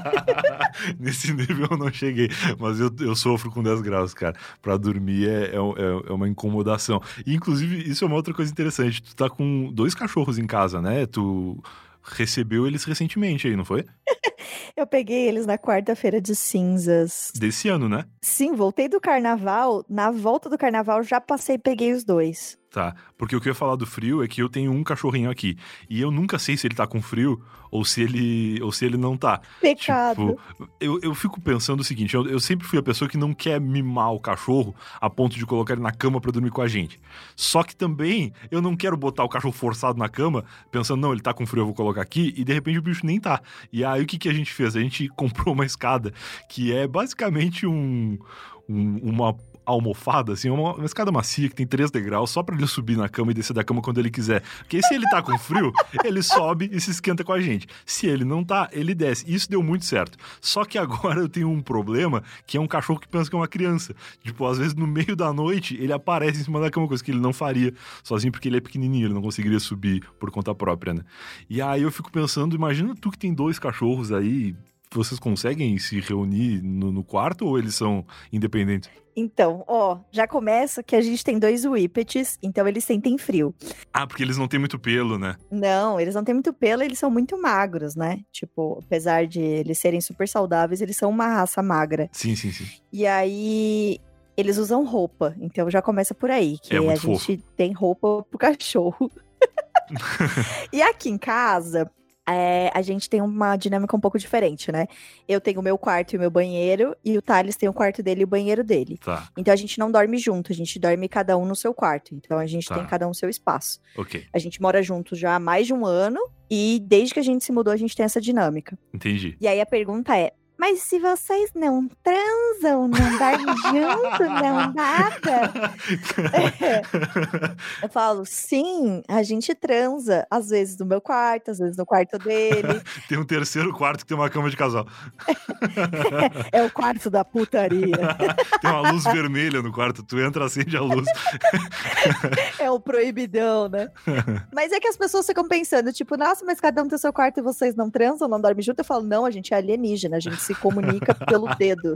Nesse nível eu não cheguei, mas eu sofro com 10 graus, cara. Pra dormir é uma incomodação. E, inclusive, isso é uma outra coisa interessante. Tu tá com 2 cachorros em casa, né? Tu recebeu eles recentemente aí, não foi? Eu peguei eles na quarta-feira de cinzas. Desse ano, né? Sim, voltei do carnaval. Na volta do carnaval, já passei e peguei os 2. Tá, porque o que eu ia falar do frio é que eu tenho um cachorrinho aqui. E eu nunca sei se ele tá com frio ou se ele não tá. Pecado. Tipo, eu fico pensando o seguinte, eu sempre fui a pessoa que não quer mimar o cachorro a ponto de colocar ele na cama pra dormir com a gente. Só que também eu não quero botar o cachorro forçado na cama, pensando, não, ele tá com frio, eu vou colocar aqui, e de repente o bicho nem tá. E aí o que a gente fez? A gente comprou uma escada que é basicamente uma almofada, assim, uma escada macia que tem 3 degraus, só pra ele subir na cama e descer da cama quando ele quiser. Porque se ele tá com frio, ele sobe e se esquenta com a gente. Se ele não tá, ele desce. Isso deu muito certo. Só que agora eu tenho um problema, que é um cachorro que pensa que é uma criança. Tipo, às vezes no meio da noite, ele aparece em cima da cama, coisa que ele não faria sozinho, porque ele é pequenininho, ele não conseguiria subir por conta própria, né? E aí eu fico pensando, imagina tu que tem 2 cachorros aí, vocês conseguem se reunir no quarto ou eles são independentes? Então, já começa que a gente tem 2 whippets, então eles sentem frio. Ah, porque eles não têm muito pelo, né? Não, eles não têm muito pelo, eles são muito magros, né? Tipo, apesar de eles serem super saudáveis, eles são uma raça magra. Sim. E aí, eles usam roupa, então já começa por aí, que a gente tem roupa pro cachorro. E aqui em casa, a gente tem uma dinâmica um pouco diferente, né? Eu tenho o meu quarto e o meu banheiro, e o Thales tem o quarto dele e o banheiro dele. Tá. Então a gente não dorme junto, a gente dorme cada um no seu quarto. Então a gente tem cada um seu espaço. Ok. A gente mora juntos já há mais de um ano, e desde que a gente se mudou, a gente tem essa dinâmica. Entendi. E aí a pergunta é: mas se vocês não transam, não dormem junto, não nada? Eu falo, sim, a gente transa. Às vezes no meu quarto, às vezes no quarto dele. Tem um terceiro quarto que tem uma cama de casal. É o quarto da putaria. Tem uma luz vermelha no quarto, tu entra, acende a luz. É o proibidão, né? Mas é que as pessoas ficam pensando, tipo, nossa, mas cada um tem seu quarto e vocês não transam, não dormem junto? Eu falo, não, a gente é alienígena, a gente se comunica pelo dedo.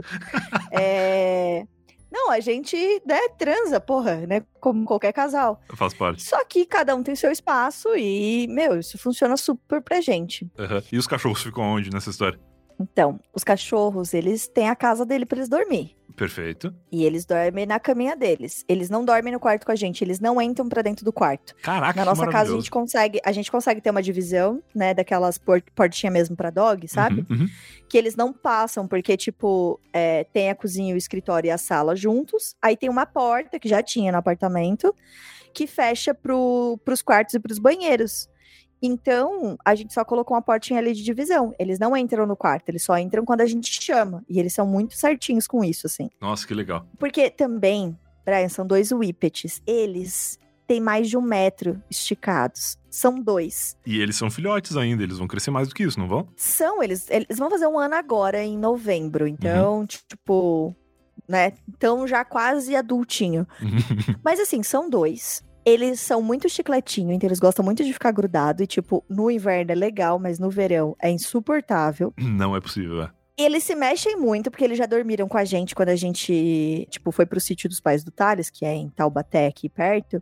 Não, a gente, né, transa, porra, né, como qualquer casal. Faz parte. Só que cada um tem seu espaço e, isso funciona super pra gente. Uhum. E os cachorros ficam onde nessa história? Então, os cachorros, eles têm a casa dele pra eles dormir. Perfeito. E eles dormem na caminha deles. Eles não dormem no quarto com a gente, eles não entram pra dentro do quarto. Caraca, na nossa casa a gente consegue ter uma divisão, né, daquelas portinhas mesmo pra dog, sabe? Uhum. Que eles não passam, porque, tipo, tem a cozinha, o escritório e a sala juntos. Aí tem uma porta, que já tinha no apartamento, que fecha pros quartos e pros banheiros. Então, a gente só colocou uma portinha ali de divisão. Eles não entram no quarto, eles só entram quando a gente chama. E eles são muito certinhos com isso, assim. Nossa, que legal. Porque também, Brian, são 2 whippets. Eles têm mais de 1 metro esticados. São 2. E eles são filhotes ainda, eles vão crescer mais do que isso, não vão? São, eles vão fazer 1 ano agora, em novembro. Então, tipo, né, tão já quase adultinho. Mas assim, são 2. Eles são muito chicletinho, então eles gostam muito de ficar grudado. E, tipo, no inverno é legal, mas no verão é insuportável. Não é possível, Eles se mexem muito, porque eles já dormiram com a gente quando a gente, tipo, foi pro sítio dos pais do Thales, que é em Taubaté, aqui perto.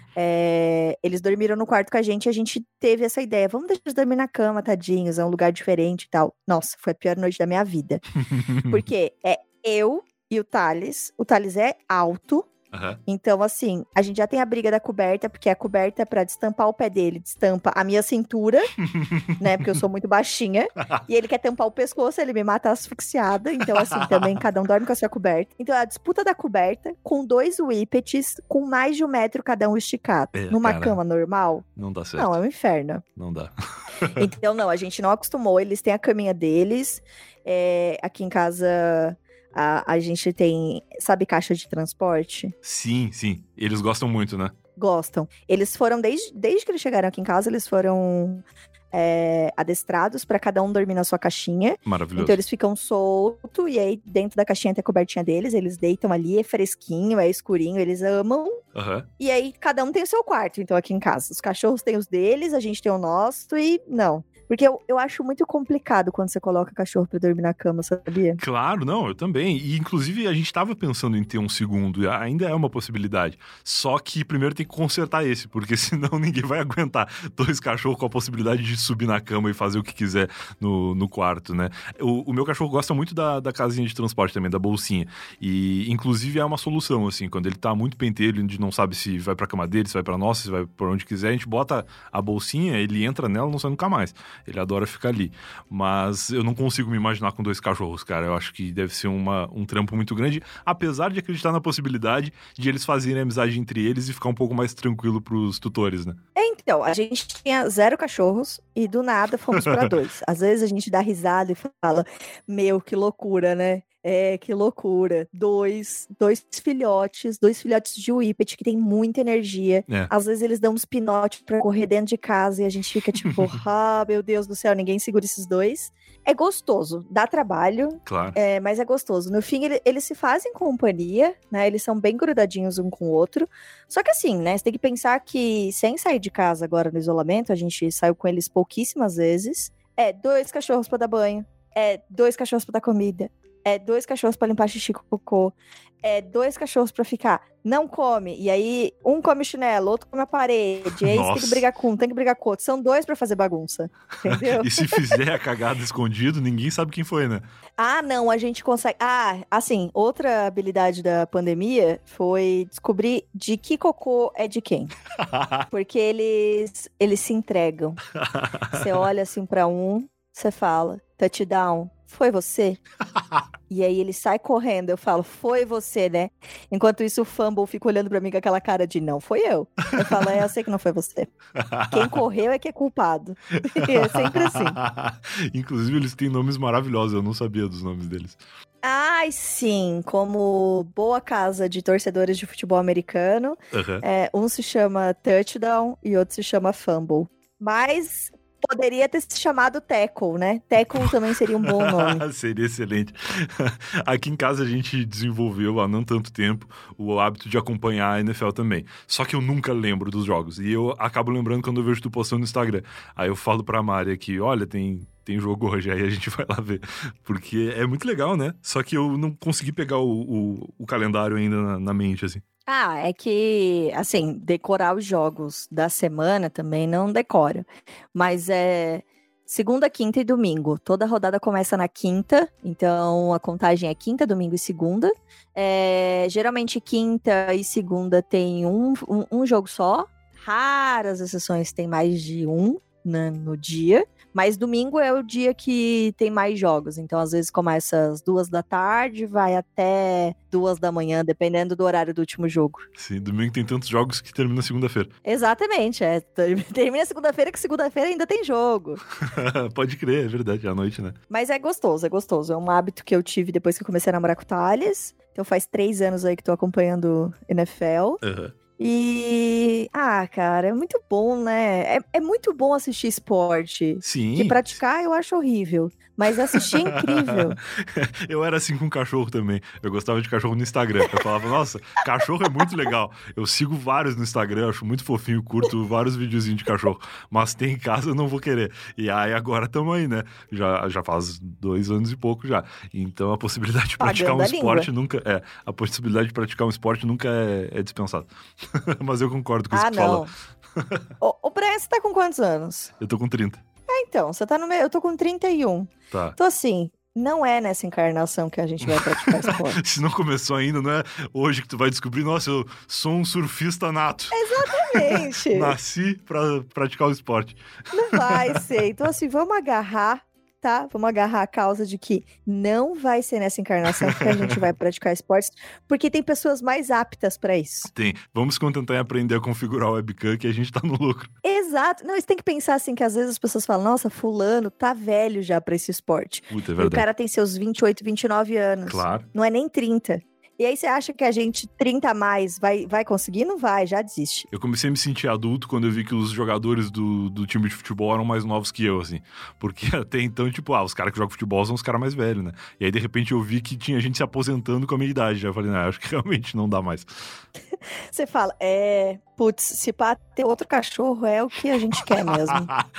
Eles dormiram no quarto com a gente teve essa ideia. Vamos deixar eles dormir na cama, tadinhos, é um lugar diferente e tal. Nossa, foi a pior noite da minha vida. Porque é eu e o Thales. O Thales é alto. Então, assim, a gente já tem a briga da coberta, porque a coberta, pra destampar o pé dele, destampa a minha cintura, né? Porque eu sou muito baixinha. E ele quer tampar o pescoço, ele me mata asfixiada. Então, assim, também cada um dorme com a sua coberta. Então, a disputa da coberta, com 2 whippets, com mais de 1 metro cada um esticado. Numa cama normal. Não dá certo. Não, é um inferno. Não dá. Então, não, a gente não acostumou. Eles têm a caminha deles. Aqui em casa... A gente tem, sabe, caixa de transporte? Sim. Eles gostam muito, né? Gostam. Eles foram, desde que eles chegaram aqui em casa, eles foram adestrados pra cada um dormir na sua caixinha. Maravilhoso. Então eles ficam soltos, e aí dentro da caixinha tem a cobertinha deles, eles deitam ali, é fresquinho, é escurinho, eles amam. E aí cada um tem o seu quarto, então, aqui em casa. Os cachorros têm os deles, a gente tem o nosso, e não. Porque eu acho muito complicado quando você coloca cachorro pra dormir na cama, sabia? Claro, não, eu também. E, inclusive, a gente tava pensando em ter um segundo, ainda é uma possibilidade. Só que primeiro tem que consertar esse, porque senão ninguém vai aguentar 2 cachorros com a possibilidade de subir na cama e fazer o que quiser no quarto, né? O meu cachorro gosta muito da casinha de transporte também, da bolsinha. E, inclusive, é uma solução, assim, quando ele tá muito pentelho, a gente não sabe se vai pra cama dele, se vai pra nossa, se vai por onde quiser, a gente bota a bolsinha, ele entra nela, não sai nunca mais. Ele adora ficar ali. Mas eu não consigo me imaginar com 2 cachorros, cara. Eu acho que deve ser um trampo muito grande, apesar de acreditar na possibilidade de eles fazerem amizade entre eles e ficar um pouco mais tranquilo pros tutores, né? Então, a gente tinha 0 cachorros e do nada fomos pra 2. Às vezes a gente dá risada e fala, meu, que loucura, né? Que loucura. 2 filhotes de whippet que tem muita energia. Às vezes eles dão uns pinotes pra correr dentro de casa e a gente fica tipo, meu Deus do céu, ninguém segura esses 2. É gostoso, dá trabalho, claro. Mas é gostoso. No fim, eles se fazem companhia, né? Eles são bem grudadinhos um com o outro. Só que assim, né? Você tem que pensar que sem sair de casa agora no isolamento, a gente saiu com eles pouquíssimas vezes. 2 cachorros pra dar banho. É 2 cachorros pra dar comida. É 2 cachorros pra limpar xixi com cocô. É 2 cachorros pra ficar. Não come. E aí, um come chinelo, outro come a parede. E aí, você tem que brigar com um, tem que brigar com outro. São 2 pra fazer bagunça. Entendeu? E se fizer a cagada escondido, ninguém sabe quem foi, né? Ah, não, a gente consegue. Ah, assim, outra habilidade da pandemia foi descobrir de que cocô é de quem. Porque eles se entregam. Você olha assim pra um, você fala, touchdown, foi você? E aí ele sai correndo, eu falo, foi você, né? Enquanto isso o Fumble fica olhando pra mim com aquela cara de, não, foi eu. Eu falo, eu sei que não foi você. Quem correu é que é culpado. É sempre assim. Inclusive eles têm nomes maravilhosos, eu não sabia dos nomes deles. Ai, sim, como boa casa de torcedores de futebol americano, um se chama Touchdown e outro se chama Fumble. Mas poderia ter se chamado Tackle, né? Tackle também seria um bom nome. Seria excelente. Aqui em casa a gente desenvolveu há não tanto tempo o hábito de acompanhar a NFL também. Só que eu nunca lembro dos jogos. E eu acabo lembrando quando eu vejo tu postando no Instagram. Aí eu falo pra Mari aqui, olha, tem jogo hoje, aí a gente vai lá ver. Porque é muito legal, né? Só que eu não consegui pegar o calendário ainda na mente, assim. Ah, é que, assim, decorar os jogos da semana também não decora. Mas é segunda, quinta e domingo. Toda rodada começa na quinta, então a contagem é quinta, domingo e segunda. Geralmente quinta e segunda tem um jogo só. Raras exceções tem mais de um, né, no dia. Mas domingo é o dia que tem mais jogos. Então, às vezes, começa às 2 da tarde, vai até 2 da manhã, dependendo do horário do último jogo. Sim, domingo tem tantos jogos que termina segunda-feira. Exatamente, termina segunda-feira, que segunda-feira ainda tem jogo. Pode crer, é verdade, é à noite, né? Mas é gostoso, é gostoso. É um hábito que eu tive depois que eu comecei a namorar com o Thales. Então, faz 3 anos aí que tô acompanhando NFL. E, cara, é muito bom, né? É muito bom assistir esporte. Sim. Que praticar eu acho horrível, mas assistir é incrível. Eu era assim com cachorro também. Eu gostava de cachorro no Instagram. Eu falava, nossa, cachorro é muito legal. Eu sigo vários no Instagram, acho muito fofinho, curto vários videozinhos de cachorro. Mas tem em casa, eu não vou querer. E aí agora tamo aí, né? Já faz 2 anos e pouco já. Então a possibilidade de praticar um esporte nunca... a possibilidade de praticar um esporte nunca é dispensada. Mas eu concordo com isso que tu falou. O Brian, você tá com quantos anos? Eu tô com 30. Então, você tá no meio... Eu tô com 31. Tá. Então, assim, não é nessa encarnação que a gente vai praticar esporte. Se não começou ainda, não é hoje que tu vai descobrir, nossa, eu sou um surfista nato. Exatamente. Nasci pra praticar o esporte. Não vai ser. Então, assim, vamos agarrar, tá? Vamos agarrar a causa de que não vai ser nessa encarnação que a gente vai praticar esportes, porque tem pessoas mais aptas pra isso. Tem. Vamos se contentar em aprender a configurar o webcam que a gente tá no lucro. Exato. Não, você tem que pensar assim, que às vezes as pessoas falam, nossa, fulano tá velho já pra esse esporte. Puta, é e verdade. o cara tem seus 28, 29 anos. Claro. Não é nem 30. E aí você acha que a gente 30 a mais vai conseguir? Não vai, já desiste. Eu comecei a me sentir adulto quando eu vi que os jogadores do time de futebol eram mais novos que eu, assim. Porque até então, tipo, os caras que jogam futebol são os caras mais velhos, né? E aí, de repente, eu vi que tinha gente se aposentando com a minha idade. Já falei, acho que realmente não dá mais. Você fala, putz, se pá, ter outro cachorro é o que a gente quer mesmo.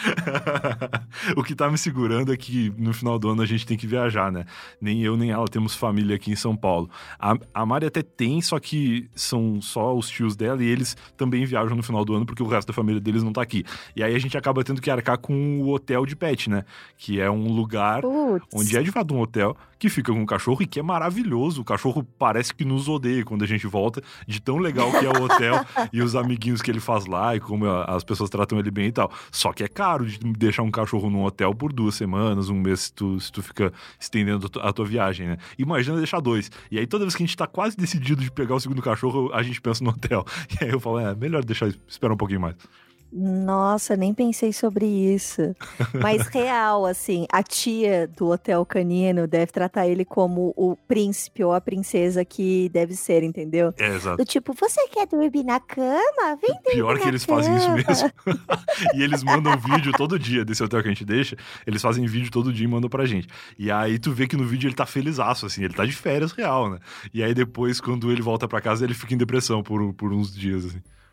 O que tá me segurando é que no final do ano a gente tem que viajar, né? Nem eu nem ela temos família aqui em São Paulo. A Mari até tem, só que são só os tios dela e eles também viajam no final do ano porque o resto da família deles não tá aqui. E aí a gente acaba tendo que arcar com o hotel de pet, né? Que é um lugar onde é de fato um hotel que fica com um cachorro e que é maravilhoso. O cachorro parece que nos odeia quando a gente volta, de tão legal que é o hotel e os amiguinhos que ele faz lá e como as pessoas tratam ele bem e tal. Só que é caro de deixar um cachorro num hotel por 2 semanas, um mês, se tu fica estendendo a tua viagem, né? Imagina deixar 2. E aí toda vez que a gente tá quase decidido de pegar o segundo cachorro, a gente pensa no hotel. E aí eu falo, melhor esperar um pouquinho mais. Nossa, nem pensei sobre isso. Mas real, assim, a tia do hotel canino deve tratar ele como o príncipe ou a princesa que deve ser, entendeu? Exato. Do tipo, você quer dormir na cama? Vem dormir Pior que eles fazem isso mesmo. E eles mandam vídeo todo dia desse hotel que a gente deixa. Eles fazem vídeo todo dia e mandam pra gente. E aí tu vê que no vídeo ele tá felizaço, assim. Ele tá de férias real, né? E aí depois, quando ele volta pra casa, ele fica em depressão por uns dias, assim.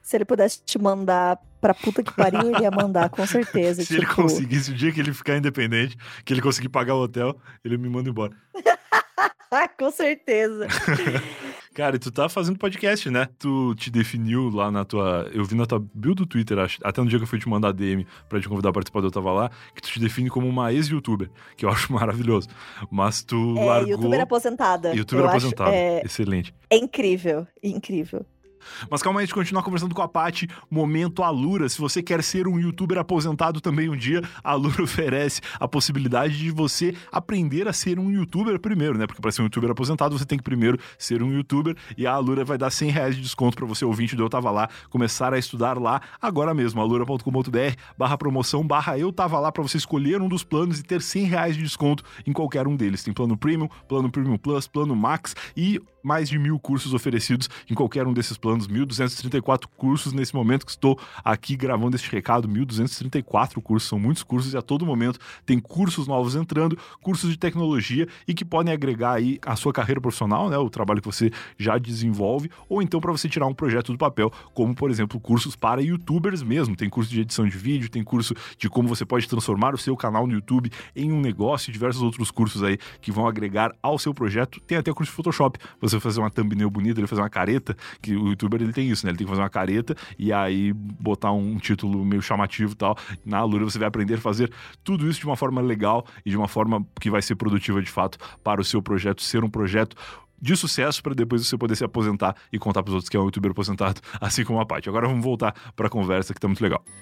Se ele pudesse te mandar pra puta que pariu, ele ia mandar, com certeza. Se ele conseguisse, o dia que ele ficar independente, que ele conseguir pagar o hotel, ele me manda embora. Com certeza. Cara, e tu tá fazendo podcast, né? Tu te definiu lá na tua... Eu vi na tua bio do Twitter, acho, até no dia que eu fui te mandar DM pra te convidar a participar do Eu Tava Lá, que tu te define como uma ex-youtuber, que eu acho maravilhoso. Mas tu largou... Youtuber aposentada. Youtuber aposentada, excelente. É incrível, incrível. Mas calma aí, a gente continua conversando com a Paty. Momento Alura. Se você quer ser um youtuber aposentado também um dia, a Alura oferece a possibilidade de você aprender a ser um youtuber primeiro, né? Porque para ser um youtuber aposentado, você tem que primeiro ser um youtuber. E a Alura vai dar R$100 de desconto para você, ouvinte do Eu Tava Lá, começar a estudar lá agora mesmo. alura.com.br/promoção/Eu Tava Lá, para você escolher um dos planos e ter R$100 de desconto em qualquer um deles. Tem plano Premium, plano Premium Plus, plano Max e mais de 1.000 cursos oferecidos em qualquer um desses planos. 1.234 cursos nesse momento que estou aqui gravando este recado. 1.234 cursos, são muitos cursos e a todo momento tem cursos novos entrando, cursos de tecnologia e que podem agregar aí a sua carreira profissional, né, o trabalho que você já desenvolve, ou então para você tirar um projeto do papel, como por exemplo cursos para youtubers mesmo. Tem curso de edição de vídeo, tem curso de como você pode transformar o seu canal no YouTube em um negócio e diversos outros cursos aí que vão agregar ao seu projeto. Tem até curso de Photoshop, você fazer uma thumbnail bonita, ele fazer uma careta, que o youtuber ele tem isso, né? Ele tem que fazer uma careta e aí botar um título meio chamativo e tal. Na Alura você vai aprender a fazer tudo isso de uma forma legal e de uma forma que vai ser produtiva de fato para o seu projeto ser um projeto de sucesso, para depois você poder se aposentar e contar para os outros que é um youtuber aposentado, assim como a Paty. Agora vamos voltar para a conversa que tá muito legal.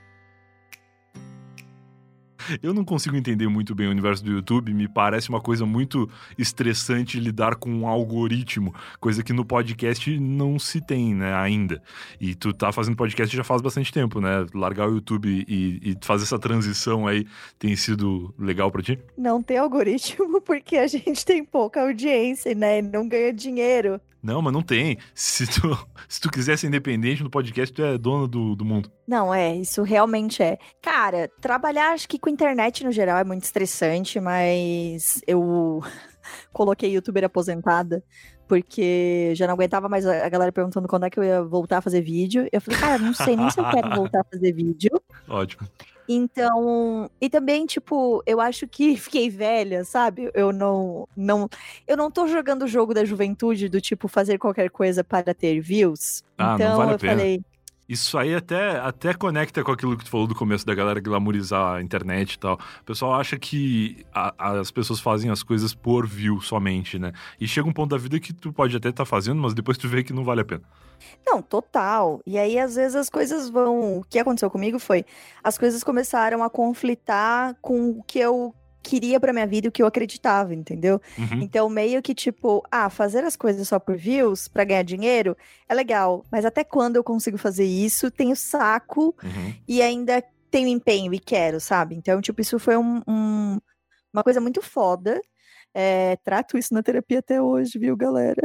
Eu não consigo entender muito bem o universo do YouTube, me parece uma coisa muito estressante lidar com um algoritmo, coisa que no podcast não se tem, né, ainda. E tu tá fazendo podcast já faz bastante tempo, né? Largar o YouTube e fazer essa transição aí tem sido legal pra ti? Não tem algoritmo porque a gente tem pouca audiência, né? Não ganha dinheiro. Não, mas não tem. Se tu quiser ser independente no podcast, tu é dona do mundo. Não, isso realmente é. Cara, trabalhar acho que com internet no geral é muito estressante, mas eu coloquei youtuber aposentada porque já não aguentava mais a galera perguntando quando é que eu ia voltar a fazer vídeo. Eu falei, cara, não sei nem se eu quero voltar a fazer vídeo. Ótimo. Então, e também, tipo, eu acho que fiquei velha, sabe? Eu não tô jogando o jogo da juventude do tipo fazer qualquer coisa para ter views. Então, não vale a pena. Falei, isso aí até conecta com aquilo que tu falou do começo da galera glamourizar a internet e tal. O pessoal acha que as pessoas fazem as coisas por view somente, né? E chega um ponto da vida que tu pode até estar fazendo, mas depois tu vê que não vale a pena. Não, total. E aí, às vezes, as coisas vão... O que aconteceu comigo foi... As coisas começaram a conflitar com o que eu queria pra minha vida e o que eu acreditava, entendeu? Uhum. Então, meio que tipo, fazer as coisas só por views, pra ganhar dinheiro, é legal. Mas até quando eu consigo fazer isso? Tenho saco e ainda tenho empenho e quero, sabe? Então, tipo, isso foi uma coisa muito foda. Trato isso na terapia até hoje, viu, galera?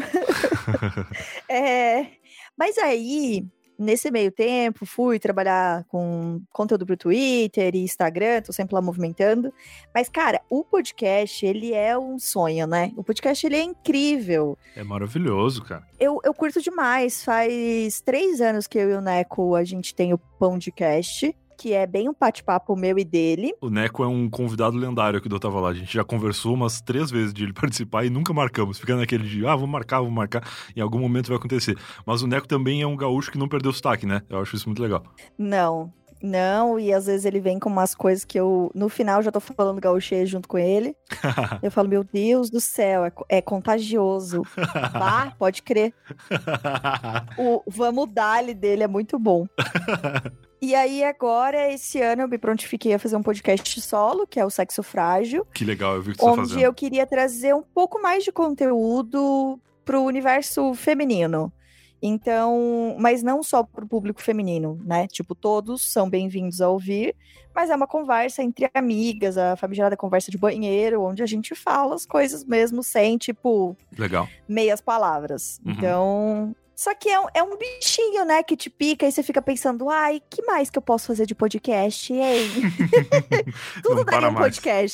Mas aí... Nesse meio tempo, fui trabalhar com conteúdo pro Twitter e Instagram, tô sempre lá movimentando. Mas, cara, o podcast, ele é um sonho, né? O podcast, ele é incrível. É maravilhoso, cara. Eu curto demais. Faz 3 anos que eu e o Neco, a gente tem o Pondcast, que é bem um bate-papo meu e dele. O Neco é um convidado lendário aqui do Eu Tava Lá. A gente já conversou umas 3 vezes de ele participar e nunca marcamos. Fica naquele de, vamos marcar. Em algum momento vai acontecer. Mas o Neco também é um gaúcho que não perdeu o sotaque, né? Eu acho isso muito legal. Não, e às vezes ele vem com umas coisas que eu, no final, já tô falando gaúchês junto com ele. Eu falo, meu Deus do céu, é contagioso. Pode crer. O vamos dar-lhe dele é muito bom. E aí, agora, esse ano, eu me prontifiquei a fazer um podcast solo, que é o Sexo Frágil. Que legal, eu vi o que você tá fazendo. Onde eu queria trazer um pouco mais de conteúdo pro universo feminino. Então, mas não só pro público feminino, né? Tipo, todos são bem-vindos a ouvir, mas é uma conversa entre amigas, a famigerada conversa de banheiro, onde a gente fala as coisas mesmo sem, tipo... Legal. Meias palavras. Então... Só que é um bichinho, né, que te pica e você fica pensando, que mais que eu posso fazer de podcast, hein? Tudo daria um podcast.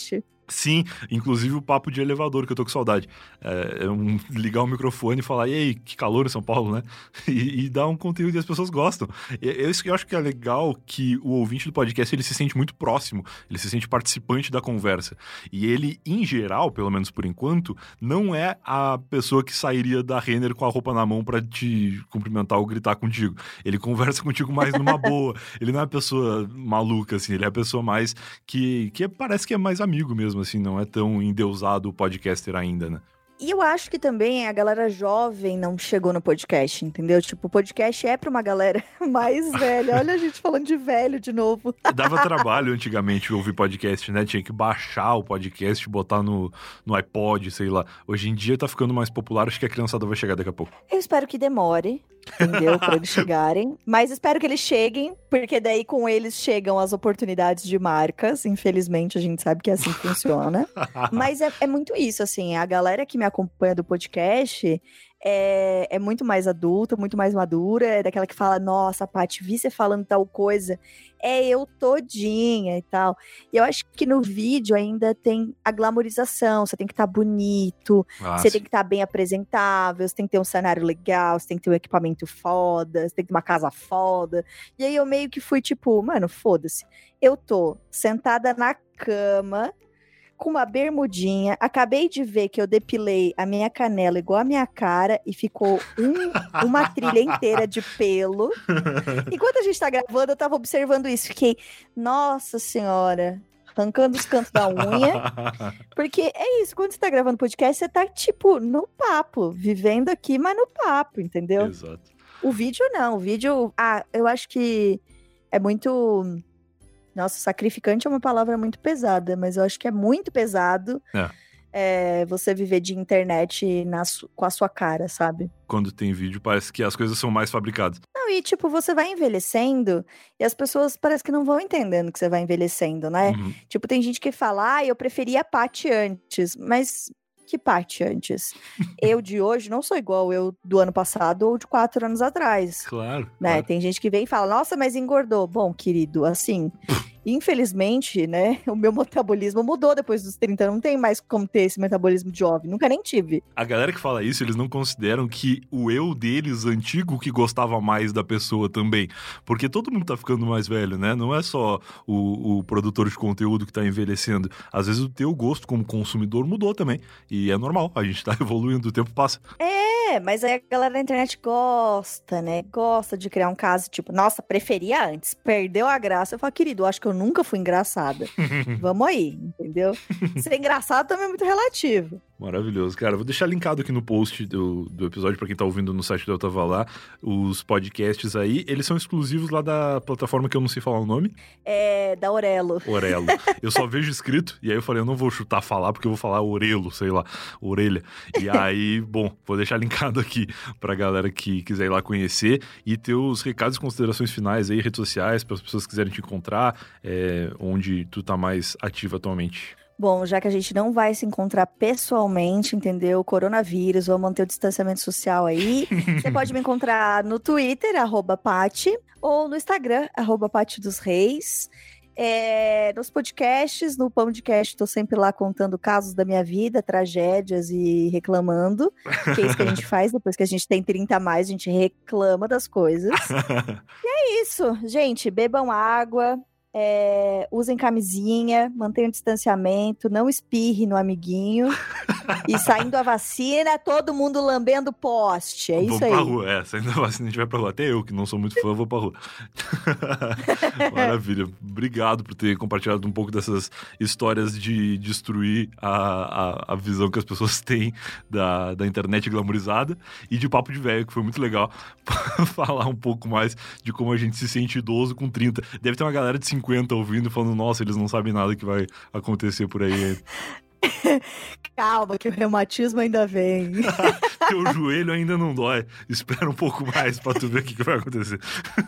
Sim, inclusive o papo de elevador, que eu tô com saudade. Ligar o microfone e falar, e aí, que calor em São Paulo, né? E dar um conteúdo que as pessoas gostam. Isso que eu acho que é legal, que o ouvinte do podcast, ele se sente muito próximo, ele se sente participante da conversa. E ele, em geral, pelo menos por enquanto, não é a pessoa que sairia da Renner com a roupa na mão pra te cumprimentar ou gritar contigo. Ele conversa contigo mais numa boa. Ele não é a pessoa maluca, assim, ele é a pessoa mais que parece que é mais amigo mesmo, assim, não é tão endeusado o podcaster ainda, né? E eu acho que também a galera jovem não chegou no podcast, entendeu? Tipo, o podcast é pra uma galera mais velha. Olha a gente falando de velho de novo. Dava trabalho antigamente ouvir podcast, né? Tinha que baixar o podcast, botar no iPod, sei lá. Hoje em dia tá ficando mais popular, acho que a criançada vai chegar daqui a pouco. Eu espero que demore, entendeu? Pra eles chegarem. Mas espero que eles cheguem, porque daí com eles chegam as oportunidades de marcas. Infelizmente, a gente sabe que é assim que funciona. Mas é muito isso, assim. A galera que me acompanha do podcast é muito mais adulta, muito mais madura. É daquela que fala, nossa, Paty, vi você falando tal coisa. É eu todinha e tal. E eu acho que no vídeo ainda tem a glamorização. Você tem que estar bonito, você tem que estar bem apresentável, você tem que ter um cenário legal, você tem que ter um equipamento foda, você tem que ter uma casa foda. E aí eu meio que fui tipo, mano, foda-se. Eu tô sentada na cama, com uma bermudinha, acabei de ver que eu depilei a minha canela igual a minha cara e ficou uma trilha inteira de pelo. Enquanto a gente tá gravando, eu tava observando isso. Fiquei, nossa senhora, arrancando os cantos da unha. Porque é isso, quando você tá gravando podcast, você tá, tipo, no papo, vivendo aqui, mas no papo, entendeu? Exato. O vídeo não, o vídeo, eu acho que é muito... Nossa, sacrificante é uma palavra muito pesada, mas eu acho que é muito pesado você viver de internet com a sua cara, sabe? Quando tem vídeo, parece que as coisas são mais fabricadas. Não, e tipo, você vai envelhecendo e as pessoas parece que não vão entendendo que você vai envelhecendo, né? Uhum. Tipo, tem gente que fala, eu preferia a Paty antes, mas... Que Paty antes? Eu de hoje não sou igual eu do ano passado ou de 4 anos atrás. Claro. Né? Claro. Tem gente que vem e fala, nossa, mas engordou. Bom, querido, assim, infelizmente, né, o meu metabolismo mudou depois dos 30. Não tem mais como ter esse metabolismo de jovem. Nunca nem tive. A galera que fala isso, eles não consideram que o eu deles, antigo, que gostava mais da pessoa também. Porque todo mundo tá ficando mais velho, né? Não é só o produtor de conteúdo que tá envelhecendo. Às vezes o teu gosto como consumidor mudou também. E é normal, a gente tá evoluindo, o tempo passa. Mas aí a galera da internet gosta, né? Gosta de criar um caso, tipo, nossa, preferia antes, perdeu a graça. Eu falo, querido, eu acho que eu nunca fui engraçada. Vamos aí, entendeu? Ser engraçado também é muito relativo. Maravilhoso, cara. Vou deixar linkado aqui no post do episódio pra quem tá ouvindo no site do Eu Tava Lá. Os podcasts aí, eles são exclusivos lá da plataforma que eu não sei falar o nome. Da Orelo. Orelo. Eu só vejo escrito, e aí eu falei, eu não vou chutar falar, porque eu vou falar orelo, sei lá, orelha. E aí, bom, vou deixar linkado aqui pra galera que quiser ir lá conhecer e ter os recados e considerações finais aí, redes sociais, para as pessoas que quiserem te encontrar, onde tu tá mais ativo atualmente. Bom, já que a gente não vai se encontrar pessoalmente, entendeu? Coronavírus, vamos manter o distanciamento social aí. Você pode me encontrar no Twitter, @Paty, ou no Instagram, @Paty dos Reis. Nos podcasts, no Pãodecast, tô sempre lá contando casos da minha vida, tragédias e reclamando. Que é isso que a gente faz, depois que a gente tem 30 a mais, a gente reclama das coisas. E é isso, gente, bebam água. Usem camisinha, mantenham distanciamento, não espirre no amiguinho. E saindo a vacina, todo mundo lambendo poste. É isso aí. Vamos pra rua, saindo da vacina a gente vai pra rua. Até eu, que não sou muito fã, vou pra rua. Maravilha. Obrigado por ter compartilhado um pouco dessas histórias de destruir a visão que as pessoas têm da internet glamourizada e de papo de velho, que foi muito legal falar um pouco mais de como a gente se sente idoso com 30. Deve ter uma galera de 50 ouvindo, falando, nossa, eles não sabem nada que vai acontecer por aí. Calma, que o reumatismo ainda vem. Teu joelho ainda não dói. Espera um pouco mais pra tu ver o que vai acontecer.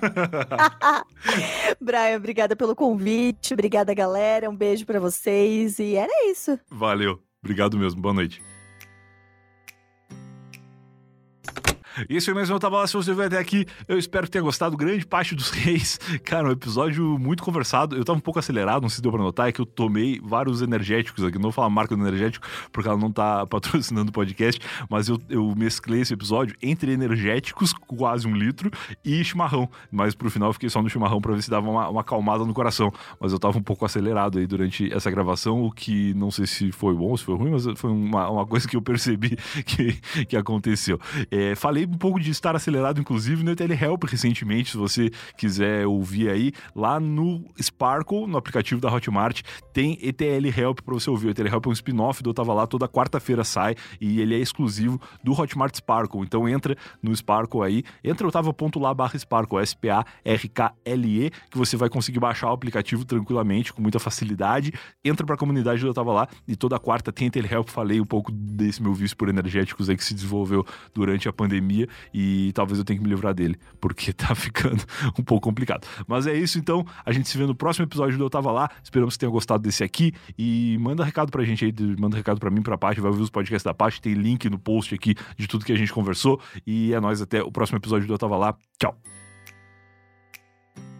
Brian, obrigada pelo convite. Obrigada, galera. Um beijo pra vocês. E era isso. Valeu. Obrigado mesmo. Boa noite. E esse foi mais um Eu Tava Lá. Se você veio até aqui, eu espero que tenha gostado. Grande parte dos reis. Cara, um episódio muito conversado. Eu tava um pouco acelerado, não sei se deu pra notar, é que eu tomei vários energéticos aqui. Não vou falar a marca do energético, porque ela não tá patrocinando o podcast, mas eu mesclei esse episódio entre energéticos, quase 1 litro, e chimarrão. Mas pro final eu fiquei só no chimarrão pra ver se dava uma acalmada no coração. Mas eu tava um pouco acelerado aí durante essa gravação, o que não sei se foi bom, se foi ruim, mas foi uma coisa que eu percebi que aconteceu. Falei um pouco de estar acelerado, inclusive, no ETL Help recentemente, se você quiser ouvir aí, lá no Sparkle, no aplicativo da Hotmart, tem ETL Help pra você ouvir. O ETL Help é um spin-off do Eu Tava Lá, toda quarta-feira sai, e ele é exclusivo do Hotmart Sparkle. Então entra no Sparkle aí, entra otava.lá/Sparkle, SPARKLE, que você vai conseguir baixar o aplicativo tranquilamente, com muita facilidade. Entra pra comunidade do Eu Tava Lá, e toda quarta tem ETL Help. Falei um pouco desse meu vício por energéticos aí que se desenvolveu durante a pandemia, e talvez eu tenha que me livrar dele, porque tá ficando um pouco complicado. Mas é isso, então, a gente se vê no próximo episódio do Eu Tava Lá. Esperamos que tenha gostado desse aqui, e manda recado pra gente aí, manda recado pra mim, pra Paty, vai ouvir os podcasts da Paty, tem link no post aqui de tudo que a gente conversou, e é nóis, até o próximo episódio do Eu Tava Lá. Tchau!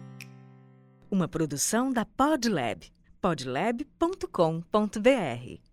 Uma produção da Podlab, podlab.com.br.